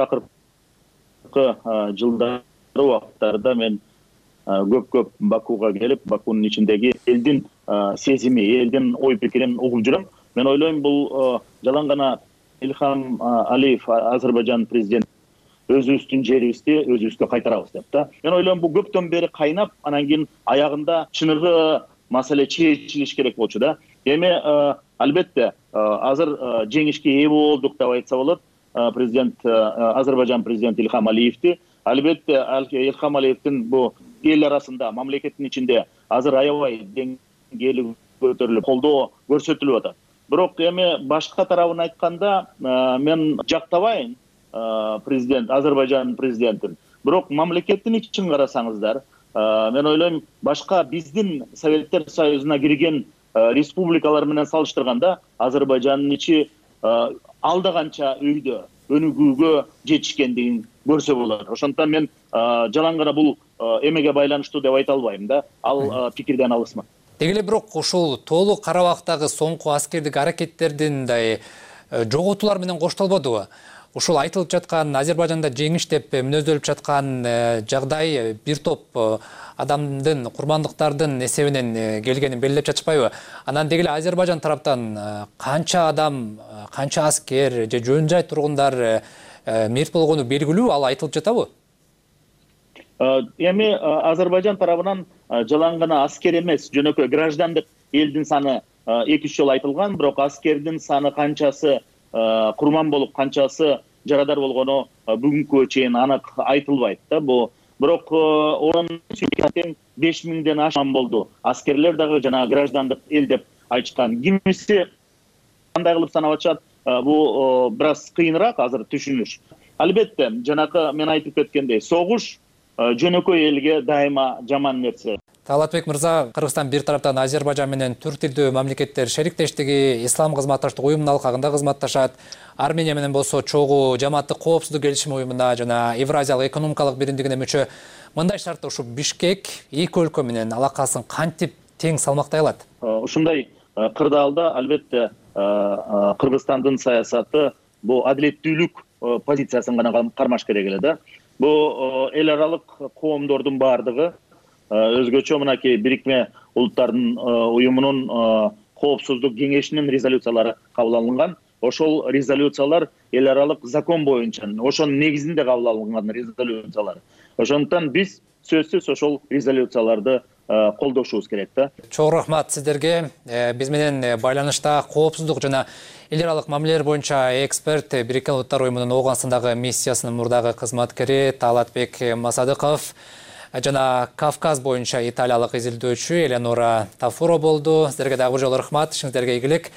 акыркы жылдары убакыттарда мен көп Бакуга келип, Бакунун ичиндеги элдин сезими, элдин ой пикирин угуп жүрөм. Мен ойлойм, бул жалаң гана Илхам Алиев, Азербайжан президент, өзүбүздүн жерибизди өзүбүзгө кайтарабыз деп да. Мен ойлойм, бул көптөн бери кайнап, анан кийин аягында чыныгы маселе чечилиш керек болчу да. Эми албетте азыр жеңишке ээ болдук деп айтса болот. Президент Азербайжан президенти Илхам Алиевди, албетте Илхам Алиевдин бул эл арасында, мамлекеттин ичинде азыр аябай деңгээли көтөрүлүп, колдоо көрсөтүлүп атат. Бирок эми башка тарабын айтканда мен жактабайм президент, Азербайжан президентин. Бирок мамлекеттин ичин карасаңыздар, мен ойлойм, башка биздин Советтер Союзуна кирген республикалар менен салыштырганда Азербайжандын ичи алда канча өйдө өнүгүүгө жетишкендигин көрсө болот. Ошондуктан мен жалаң гана бул эмеге байланыштуу деп айта албайм да. Ал пикирден алысмын. Деги эле бирок ушул Тоолуу Карабактагы соңку аскердик аракеттердин жоготуулар менен коштолбодубу? Ушул айтылып жаткан Азербайжанда жеңиш деп мүнөздөлүп жаткан жагдай бир топ адамдын, курмандыктардын эсебинен келгенин белгилеп жатышпайбы? Анан деги эле Азербайжан тараптан канча адам, канча аскер же жөн жай тургундар мерт болгону белгилүү, ал айтылып жатабы? Эми Азербайжан тарабынан жалаң гана аскер эмес, жөнөкөй граждандык элдин саны 2-3 жолу айтылган, бирок аскердин саны канчасы курман болуп, канчасы жарадар болгону бүгүнкү чейин анык айтылбайт да. Бул бирок онун 5000ден ашкан болду. Аскерлер дагы жана граждандык эл деп айтышкан. Кимиси кандай кылып санап атышат, бул бир аз кыйыныраак азыр түшүнүш. Албетте, жанакы мен айтып кеткендей, согуш жөнөкөй элге дайыма жаман нерсе. Талатбек мырза, Кыргызстан бир тараптан Азербайжан менен түрк тилдүү мамлекеттер шериктештиги, ислам кызматташтык уюмунун алкагында кызматташат. Армения менен болсо чогуу жамааттык коопсуздук келишим уюмуна жана Евразиялык экономикалык биримдигине мүчө. Мындай шартта ушу Бишкек эки өлкө менен алакасын кантип тең салмактай алат? Ушундай кырдаалда албетте Кыргызстандын саясаты бул адилеттүүлүк позициясын гана кармаш керек эле да. Бул эл аралык коомдордун бардыгы өзгөчө мынакей Бирикме Улуттардын уюмунун коопсуздук кеңешинин резолюциялары кабыл алынган. ошол резолюциялар эл аралык закон боюнча ошонун негизинде кабыл алынган резолюциялар. Ошондуктан биз сөзсүз ошол резолюцияларды колдошубуз керек да. Чоң рахмат сиздерге. Биз менен байланышта коопсуздук жана эл аралык мамилелер боюнча эксперт Бириккен Улуттар уюмунун Ооганстандагы миссиясынын мурдагы кызматкери Талатбек Масадыков жана Кавказ боюнча италиялык изилдөөчү Элеонора Тафуро болду. Сиздерге дагы бир жолу рахмат. Ишиңиздерге ийгилик.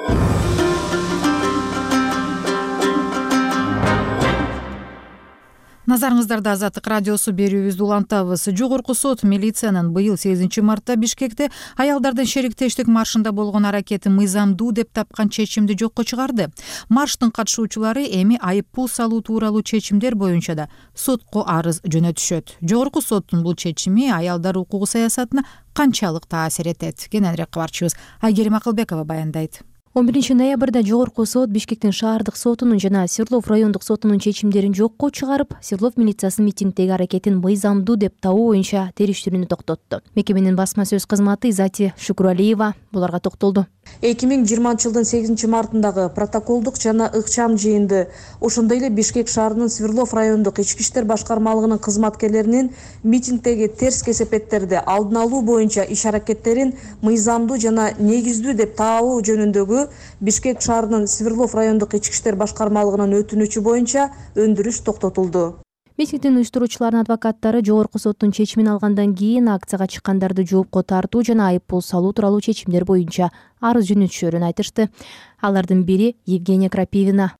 Назарыңыздарда Азаттык радиосу берүүбүздү улантабыз. Жогорку сот милициянын быйыл 8 мартта Бишкекте аялдардын шериктештик маршында болгон аракети мыйзамдуу деп тапкан чечимди жокко чыгарды. Марштын катышуучулары эми айыппул салуу тууралуу чечимдер боюнча да сотко арыз жөнөтүшөт. Жогорку соттун бул чечими аялдар укугу саясатына канчалык таасир этет? Кененирээк кабарчыбыз Айгерим Акылбекова баяндайт. 11 ноябрда Жогорку сот Бишкектин шаардык сотунун жана Свердлов райондук сотунун чечимдерин жокко чыгарып, Свердлов милициясынын митингдеги аракетин мыйзамдуу деп табуу боюнча териштирүүнү токтотту. Мекеменин басма сөз кызматы Изати Шукуралиева буларга токтолду. 2020 жылдын 8 мартындагы протоколдук жана ыкчам жыйынды ошондой эле Бишкек шаарынын Свердлов райондук ички иштер башкармалыгынын кызматкерлеринин митингдеги терс кесепеттерди алдын алуу боюнча иш аракеттерин мыйзамдуу жана негиздүү деп табуу жөнүндөгү Бишкек шаарынын Свердлов райондук ички иштер башкармалыгынын өтүнүчү боюнча өндүрүш токтотулду. Митингдин уюштуруучуларынын адвокаттары Жогорку соттун чечимин алгандан кийин акцияга чыккандарды жоопко тартуу жана айыппул салуу тууралуу чечимдер боюнча арыз жөнөтүшөрүн айтышты. Алардын бири Евгения Крапивина.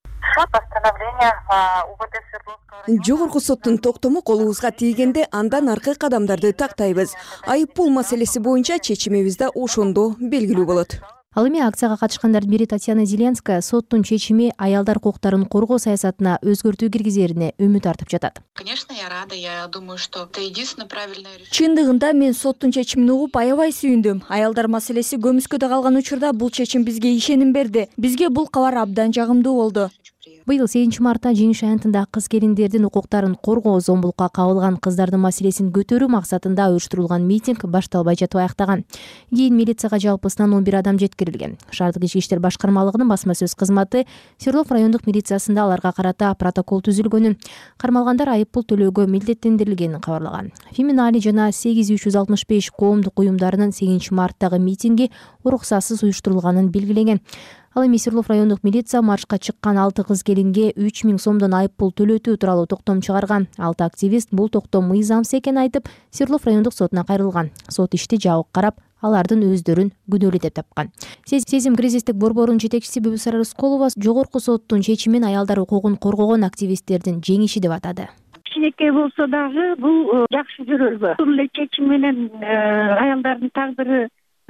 Жогорку соттун токтому колубузга тийгенде андан аркы кадамдарды тактайбыз. Айыппул маселеси боюнча чечимибиз да ошондо белгилүү болот. Ал эми акцияга катышкандардын бири Татьяна Зеленская соттун чечими аялдар укуктарын коргоо саясатына өзгөртүү киргизерине үмүт артып жатат. Конечно, я рада. Я думаю, что это единственное правильное решение. Чындыгында мен соттун чечимин угуп аябай сүйүндүм. Аялдар маселеси көмүскөдө калган учурда бул чечим бизге ишеним берди. Бизге бул кабар абдан жагымдуу болду. Быйыл 8 мартта жеңиш аянтында кыз келиндердин укуктарын коргоо, зомбулукка кабылган кыздардын маселесин көтөрүү максатында уюштурулган митинг башталбай жатып аяктаган. Кийин милицияга жалпысынан 11 адам жеткирилген. Шаардык ички иштер башкармалыгынын басма сөз кызматы Свердлов райондук милициясында аларга карата протокол түзүлгөнүн, кармалгандар айыппул төлөөгө милдеттендирилгенин кабарлаган. Феминали жана 8365 коомдук уюмдарынын 8 марттагы митинги уруксатсыз уюштурулганын белгилеген. Ал эми Свердлов райондук милиция маршка чыккан 6 кыз келинге 3000 сомдон айыппул төлөтүү тууралуу токтом чыгарган. 6 активист бул токтом мыйзамсыз экенин айтып, Свердлов райондук сотуна кайрылган. Сот ишти жабык карап, алардын өздөрүн күнөөлүү деп тапкан. Сезим кризистик борборунун жетекчиси Бүбүсара Рысколова Жогорку соттун чечимин аялдар укугун коргогон активисттердин жеңиши деп атады. Кичинекей болсо дагы бул жакшы жөрөлбө. Бул чечим менен аялдардын тагдыры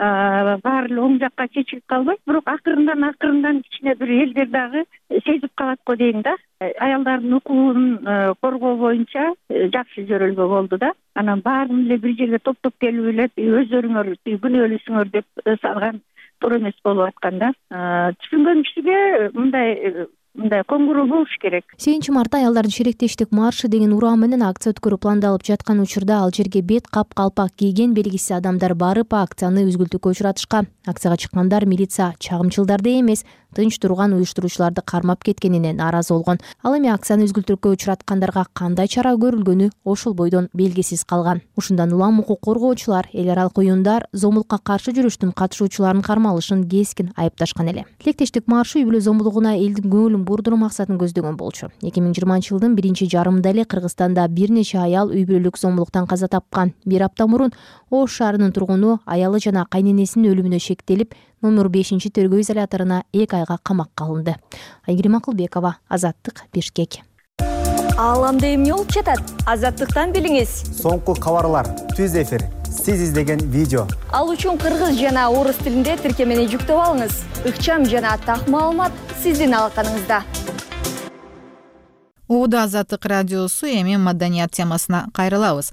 баары оң жакка чечилип калбайт, бирок акырындан кичине бир элдер дагы сезип калат го дейм да. Аялдардын укугун коргоо боюнча жакшы жөрөлбө болду да. Анан баарын эле бир жерге топтоп келип эле өздөрүңөр күнөөлүүсүңөр деп салган туура эмес болуп аткан да. Түшүнгөн кишиге мындай коңгуроо болуш керек. 8 мартта аялдардын шериктештик маршы деген урам менен акция өткөрүү пландалып жаткан учурда ал жерге бет калпак кийген белгисиз адамдар барып акцияны үзгүлтүккө учуратышкан. Акцияга чыккандар милиция чагымчылдарды эмес, тынч турган уюштуруучуларды кармап кеткенине нааразы болгон. Ал эми акцияны үзгүлтүккө учураткандарга кандай чара көрүлгөнү ошол бойдон белгисиз калган. Ушундан улам укук коргоочулар, эл аралык уюмдар зомбулукка каршы жүрүштүн катышуучуларын кармалышын кескин айыпташкан эле. Тилектештик маршы үй бүлө зомбулугуна элдин көңүлүн бурдуруу максатын көздөгөн болчу. 2020 жылдын 1-жарымында эле Кыргызстанда бир нече аял үй бүлөлүк зомбулуктан каза тапкан. Бир апта мурун Ош шаарынын тургуну аялы жана кайненесинин өлүмүнө шектелип, номер 5-тергөө изоляторуна 2 айга камакка алынды. Айгерим Акылбекова, Азаттык, Бишкек. Ааламда эмне болуп жатат? Азаттыктан билиңиз. Соңку кабарлар, түз эфир, сиз издеген видео. Ал үчүн кыргыз жана орус тилинде тиркемени жүктөп алыңыз. Ыкчам жана так маалымат сиздин алаканыңызда. Ода Азаттык радиосу эми маданият темасына кайрылабыз.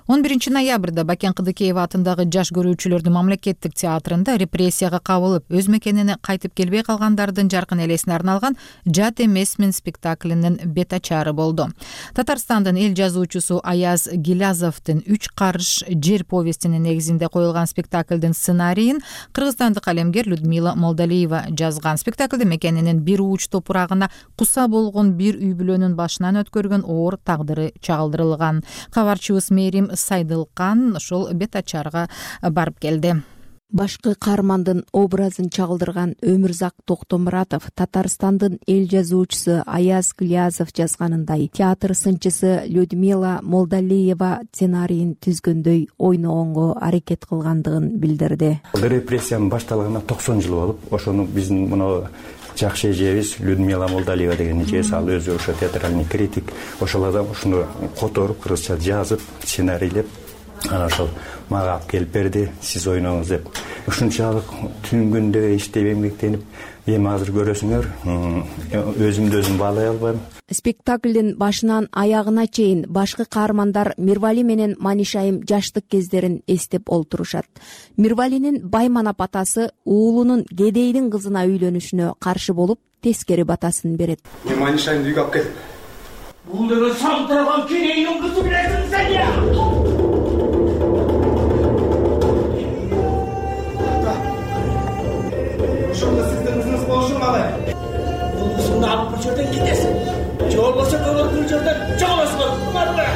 11 ноябрда Бакен Кыдыкеева атындагы жаш көрүүчүлөрдүн мамлекеттик театрында репрессияга кабылып өз мекенине кайтып келбей калгандардын жаркын элесине арналган «Жат эмесмин» спектаклинин бет ачары болду. Татарстандын эл жазуучусу Аяз Гилязовдун «Үч карыш жер» повестинин негизинде коюлган спектаклдин сценарийин кыргызстандык калемгер Людмила Молдалиева жазган. Спектаклде мекенинин бир уч топурагына куса болгон бир үй бүлөнүн башынан өткөргөн оор тагдыры чагылдырылган. Кабарчыбыз Мерим Сайдылкан ошол бет ачарга барып келди. Башкы каармандын образын чагылдырган Өмүрзак Токтомуратов Татарстандын эл жазуучусу Аяз Гилязов жазганындай театр сынчысы Людмила Молдалиева сценарийин түзгөндөй ойногонго аракет кылгандыгын билдирди. Репрессиянын башталганына 90 жыл болуп, ошону биздин мына жакшы эжебиз Людмила Молдалиева деген эжебиз, ал өзү ошо театральный критик, ошолордон ушуну которуп, кыргызча жазып, сценарийлеп, ана ошол мага алып келип берди, сиз ойноңуз деп. Ушунчалык түн күндө иштеп эмгектенип, эми азыр көрөсүңөр, өзүмдү өзүм баалай албайм. Спектаклдин башынан аягына чейин башкы каармандар Мирвали менен Манишайым жаштык кездерин эстеп олтурушат. Мирвалинин Байманап атасы уулунун Кедейдин кызына үйлөнүшүнө каршы болуп, тескери батасын берет. Мен Манишайымды үйгө алып келдим. Бул деген салтырган Кедейдин кызы билесиң сен я? Ошондо сиздин кызыңыз болушун калай. Бул кызыңды алып бир жерден кетесиң. Же болбосо көңүл бир жерден жоголосуңар. Марды.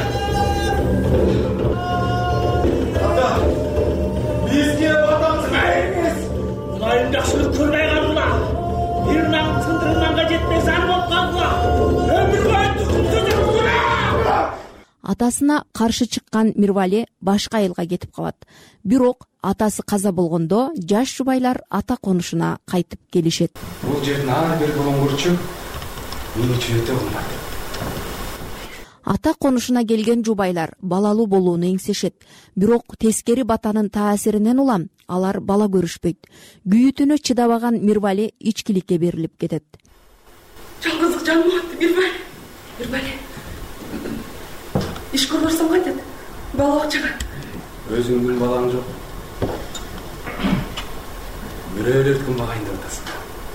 Ата, бизге батамыз эмес. Кудайым жакшылык көрбөй калдыла. Бир нагын сындырганга жетпей зар болуп калдыла. Өмүр бою түзүп Атасына каршы чыккан Мирвали башка айылга кетип калат. Бирок атасы каза болгондо жаш жубайлар ата конушуна кайтып келишет. Бул жердин ар бир болгончу мен үчүн өтө кымбат. Ата конушуна келген жубайлар балалуу болууну эңсешет. Бирок тескери батанын таасиринен улам алар бала көрүшпөйт. Күйүтүнө чыдабаган Мирвали ичкиликке берилип кетет. Жалгыздык жаныма атты Мирвали. Иш көрбөсөм кайтат. Бала бакчага. Өзүңдүн балаң жок. Бирөөлөр кымбагайын деп атасың.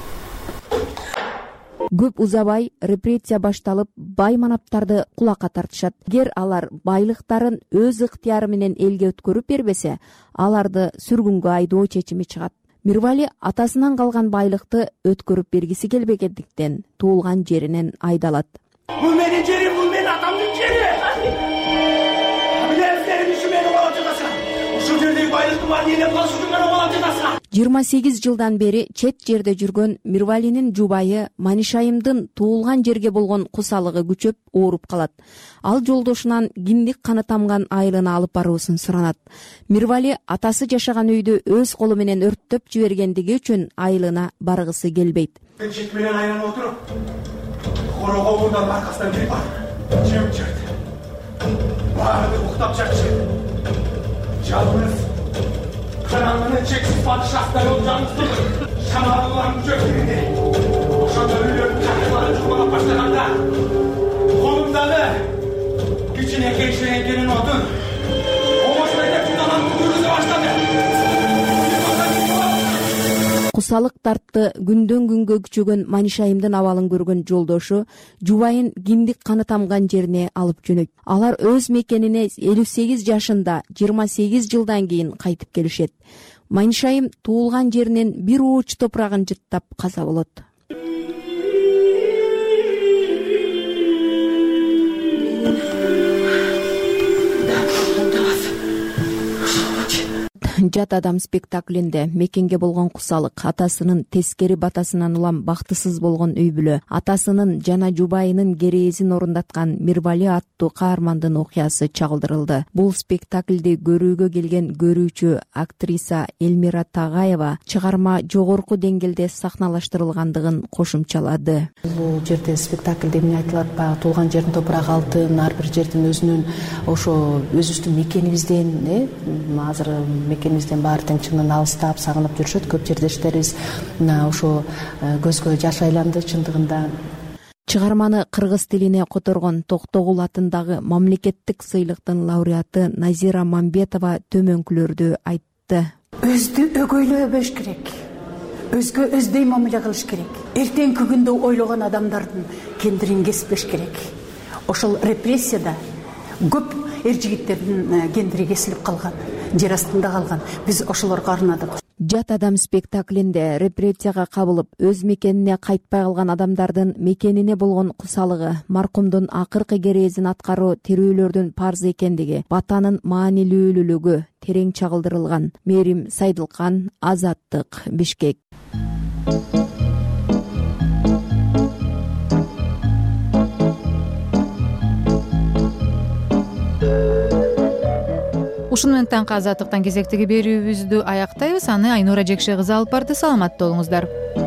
Көп узабай репрессия башталып, байманаптарды кулакка тартышат. Эгер алар байлыктарын өз ыктыяры менен элге өткөрүп бербесе, аларды сүргүнгө айдоо чечими чыгат. Мирвали атасынан калган байлыкты өткөрүп бергиси келбегендиктен туулган жеринен айдалат. Бул менин жерим, бул менин атамдын жери. Билесиңер, иши мени калап жатасың. Ушул жердеги байлыктын баарын ээлеп калыш үчүн мени калап жатасың. 28 жылдан бери чет жерде жүргөн Мирвалинин жубайы Манишайымдын туулган жерге болгон кусалыгы күчөп ооруп калат. Ал жолдошунан киндик каны тамган айылына алып баруусун суранат. Мирвали атасы жашаган үйдү өз колу менен өрттөп жибергендиги үчүн айылына баргысы келбейт. Мен чек менен айланып отуруп, корого мурдан аркасынан кирип барып, жеп жүрдүм. Баарды уктап жатышат. Жалгыз караңгынын чексиз падышасында жалгыздык шамалууларын жөктүрүндө. Ошондо үйлөрдүн жакырлары жумалап баштаганда колумдагы кичинекейшенен отун оңошпой деп жунаган күрүзө баштады. Кусалык тартты күндөн күнгө күчөгөн Манишайымдын абалын көргөн жолдошу жубайын киндик каны тамган жерине алып жөнөйт. Алар өз мекенине 58 жашында 28 жылдан кийин кайтып келишет. Манишайым туулган жеринен бир ууч топурагын жыттап каза болот. Жат адам спектаклинде мекенге болгон кусалык, атасынын тескери батасынан улам бактысыз болгон үй бүлө, атасынын жана жубайынын кереезин орундаткан Мирвали аттуу каармандын окуясы чагылдырылды. Бул спектаклди көрүүгө келген көрүүчү актриса Элмира Тагаева чыгарма жогорку деңгээлде сахналаштырылгандыгын кошумчалады. Бул жерде спектаклде эмне айтылат? Баягы туулган жердин топурагы алтын, ар бир жердин өзүнүн ошо өзүбүздүн мекенибизден, азыр мекенибизден баары тең чынын алыстап, сагынып жүрүшөт. Көп жердештерибиз ошо көзгө жаш айланды чындыгында. Чыгарманы кыргыз тилине которгон Токтогул атындагы мамлекеттик сыйлыктын лауреаты Назира Мамбетова төмөнкүлөрдү айтты. Өзді өгөйлөбөш керек. Өзгө өздөй мамиле кылыш керек. Эртеңки күндө ойлогон адамдардын кендирин кеспеш керек. Ошол репрессияда көп эр жигиттердин кендири кесилип калган, жер астында калган. Биз ошолорго арнадык. Жат адам спектаклинде репрессияга кабылып өз мекенине кайтпай калган адамдардын мекенине болгон кусалыгы, маркумдун акыркы керезин аткаруу тирүүлөрдүн парзы экендиги, батанын маанилүүлүгү терең чагылдырылган. Мерим Сайдылкан, Азаттык, Бишкек. Ушуну менен таңкы Азаттыктан кезектеги берүүбүздү аяктайбыз. Аны Айнура Жекше кызы алып барды. Саламатта болуңуздар.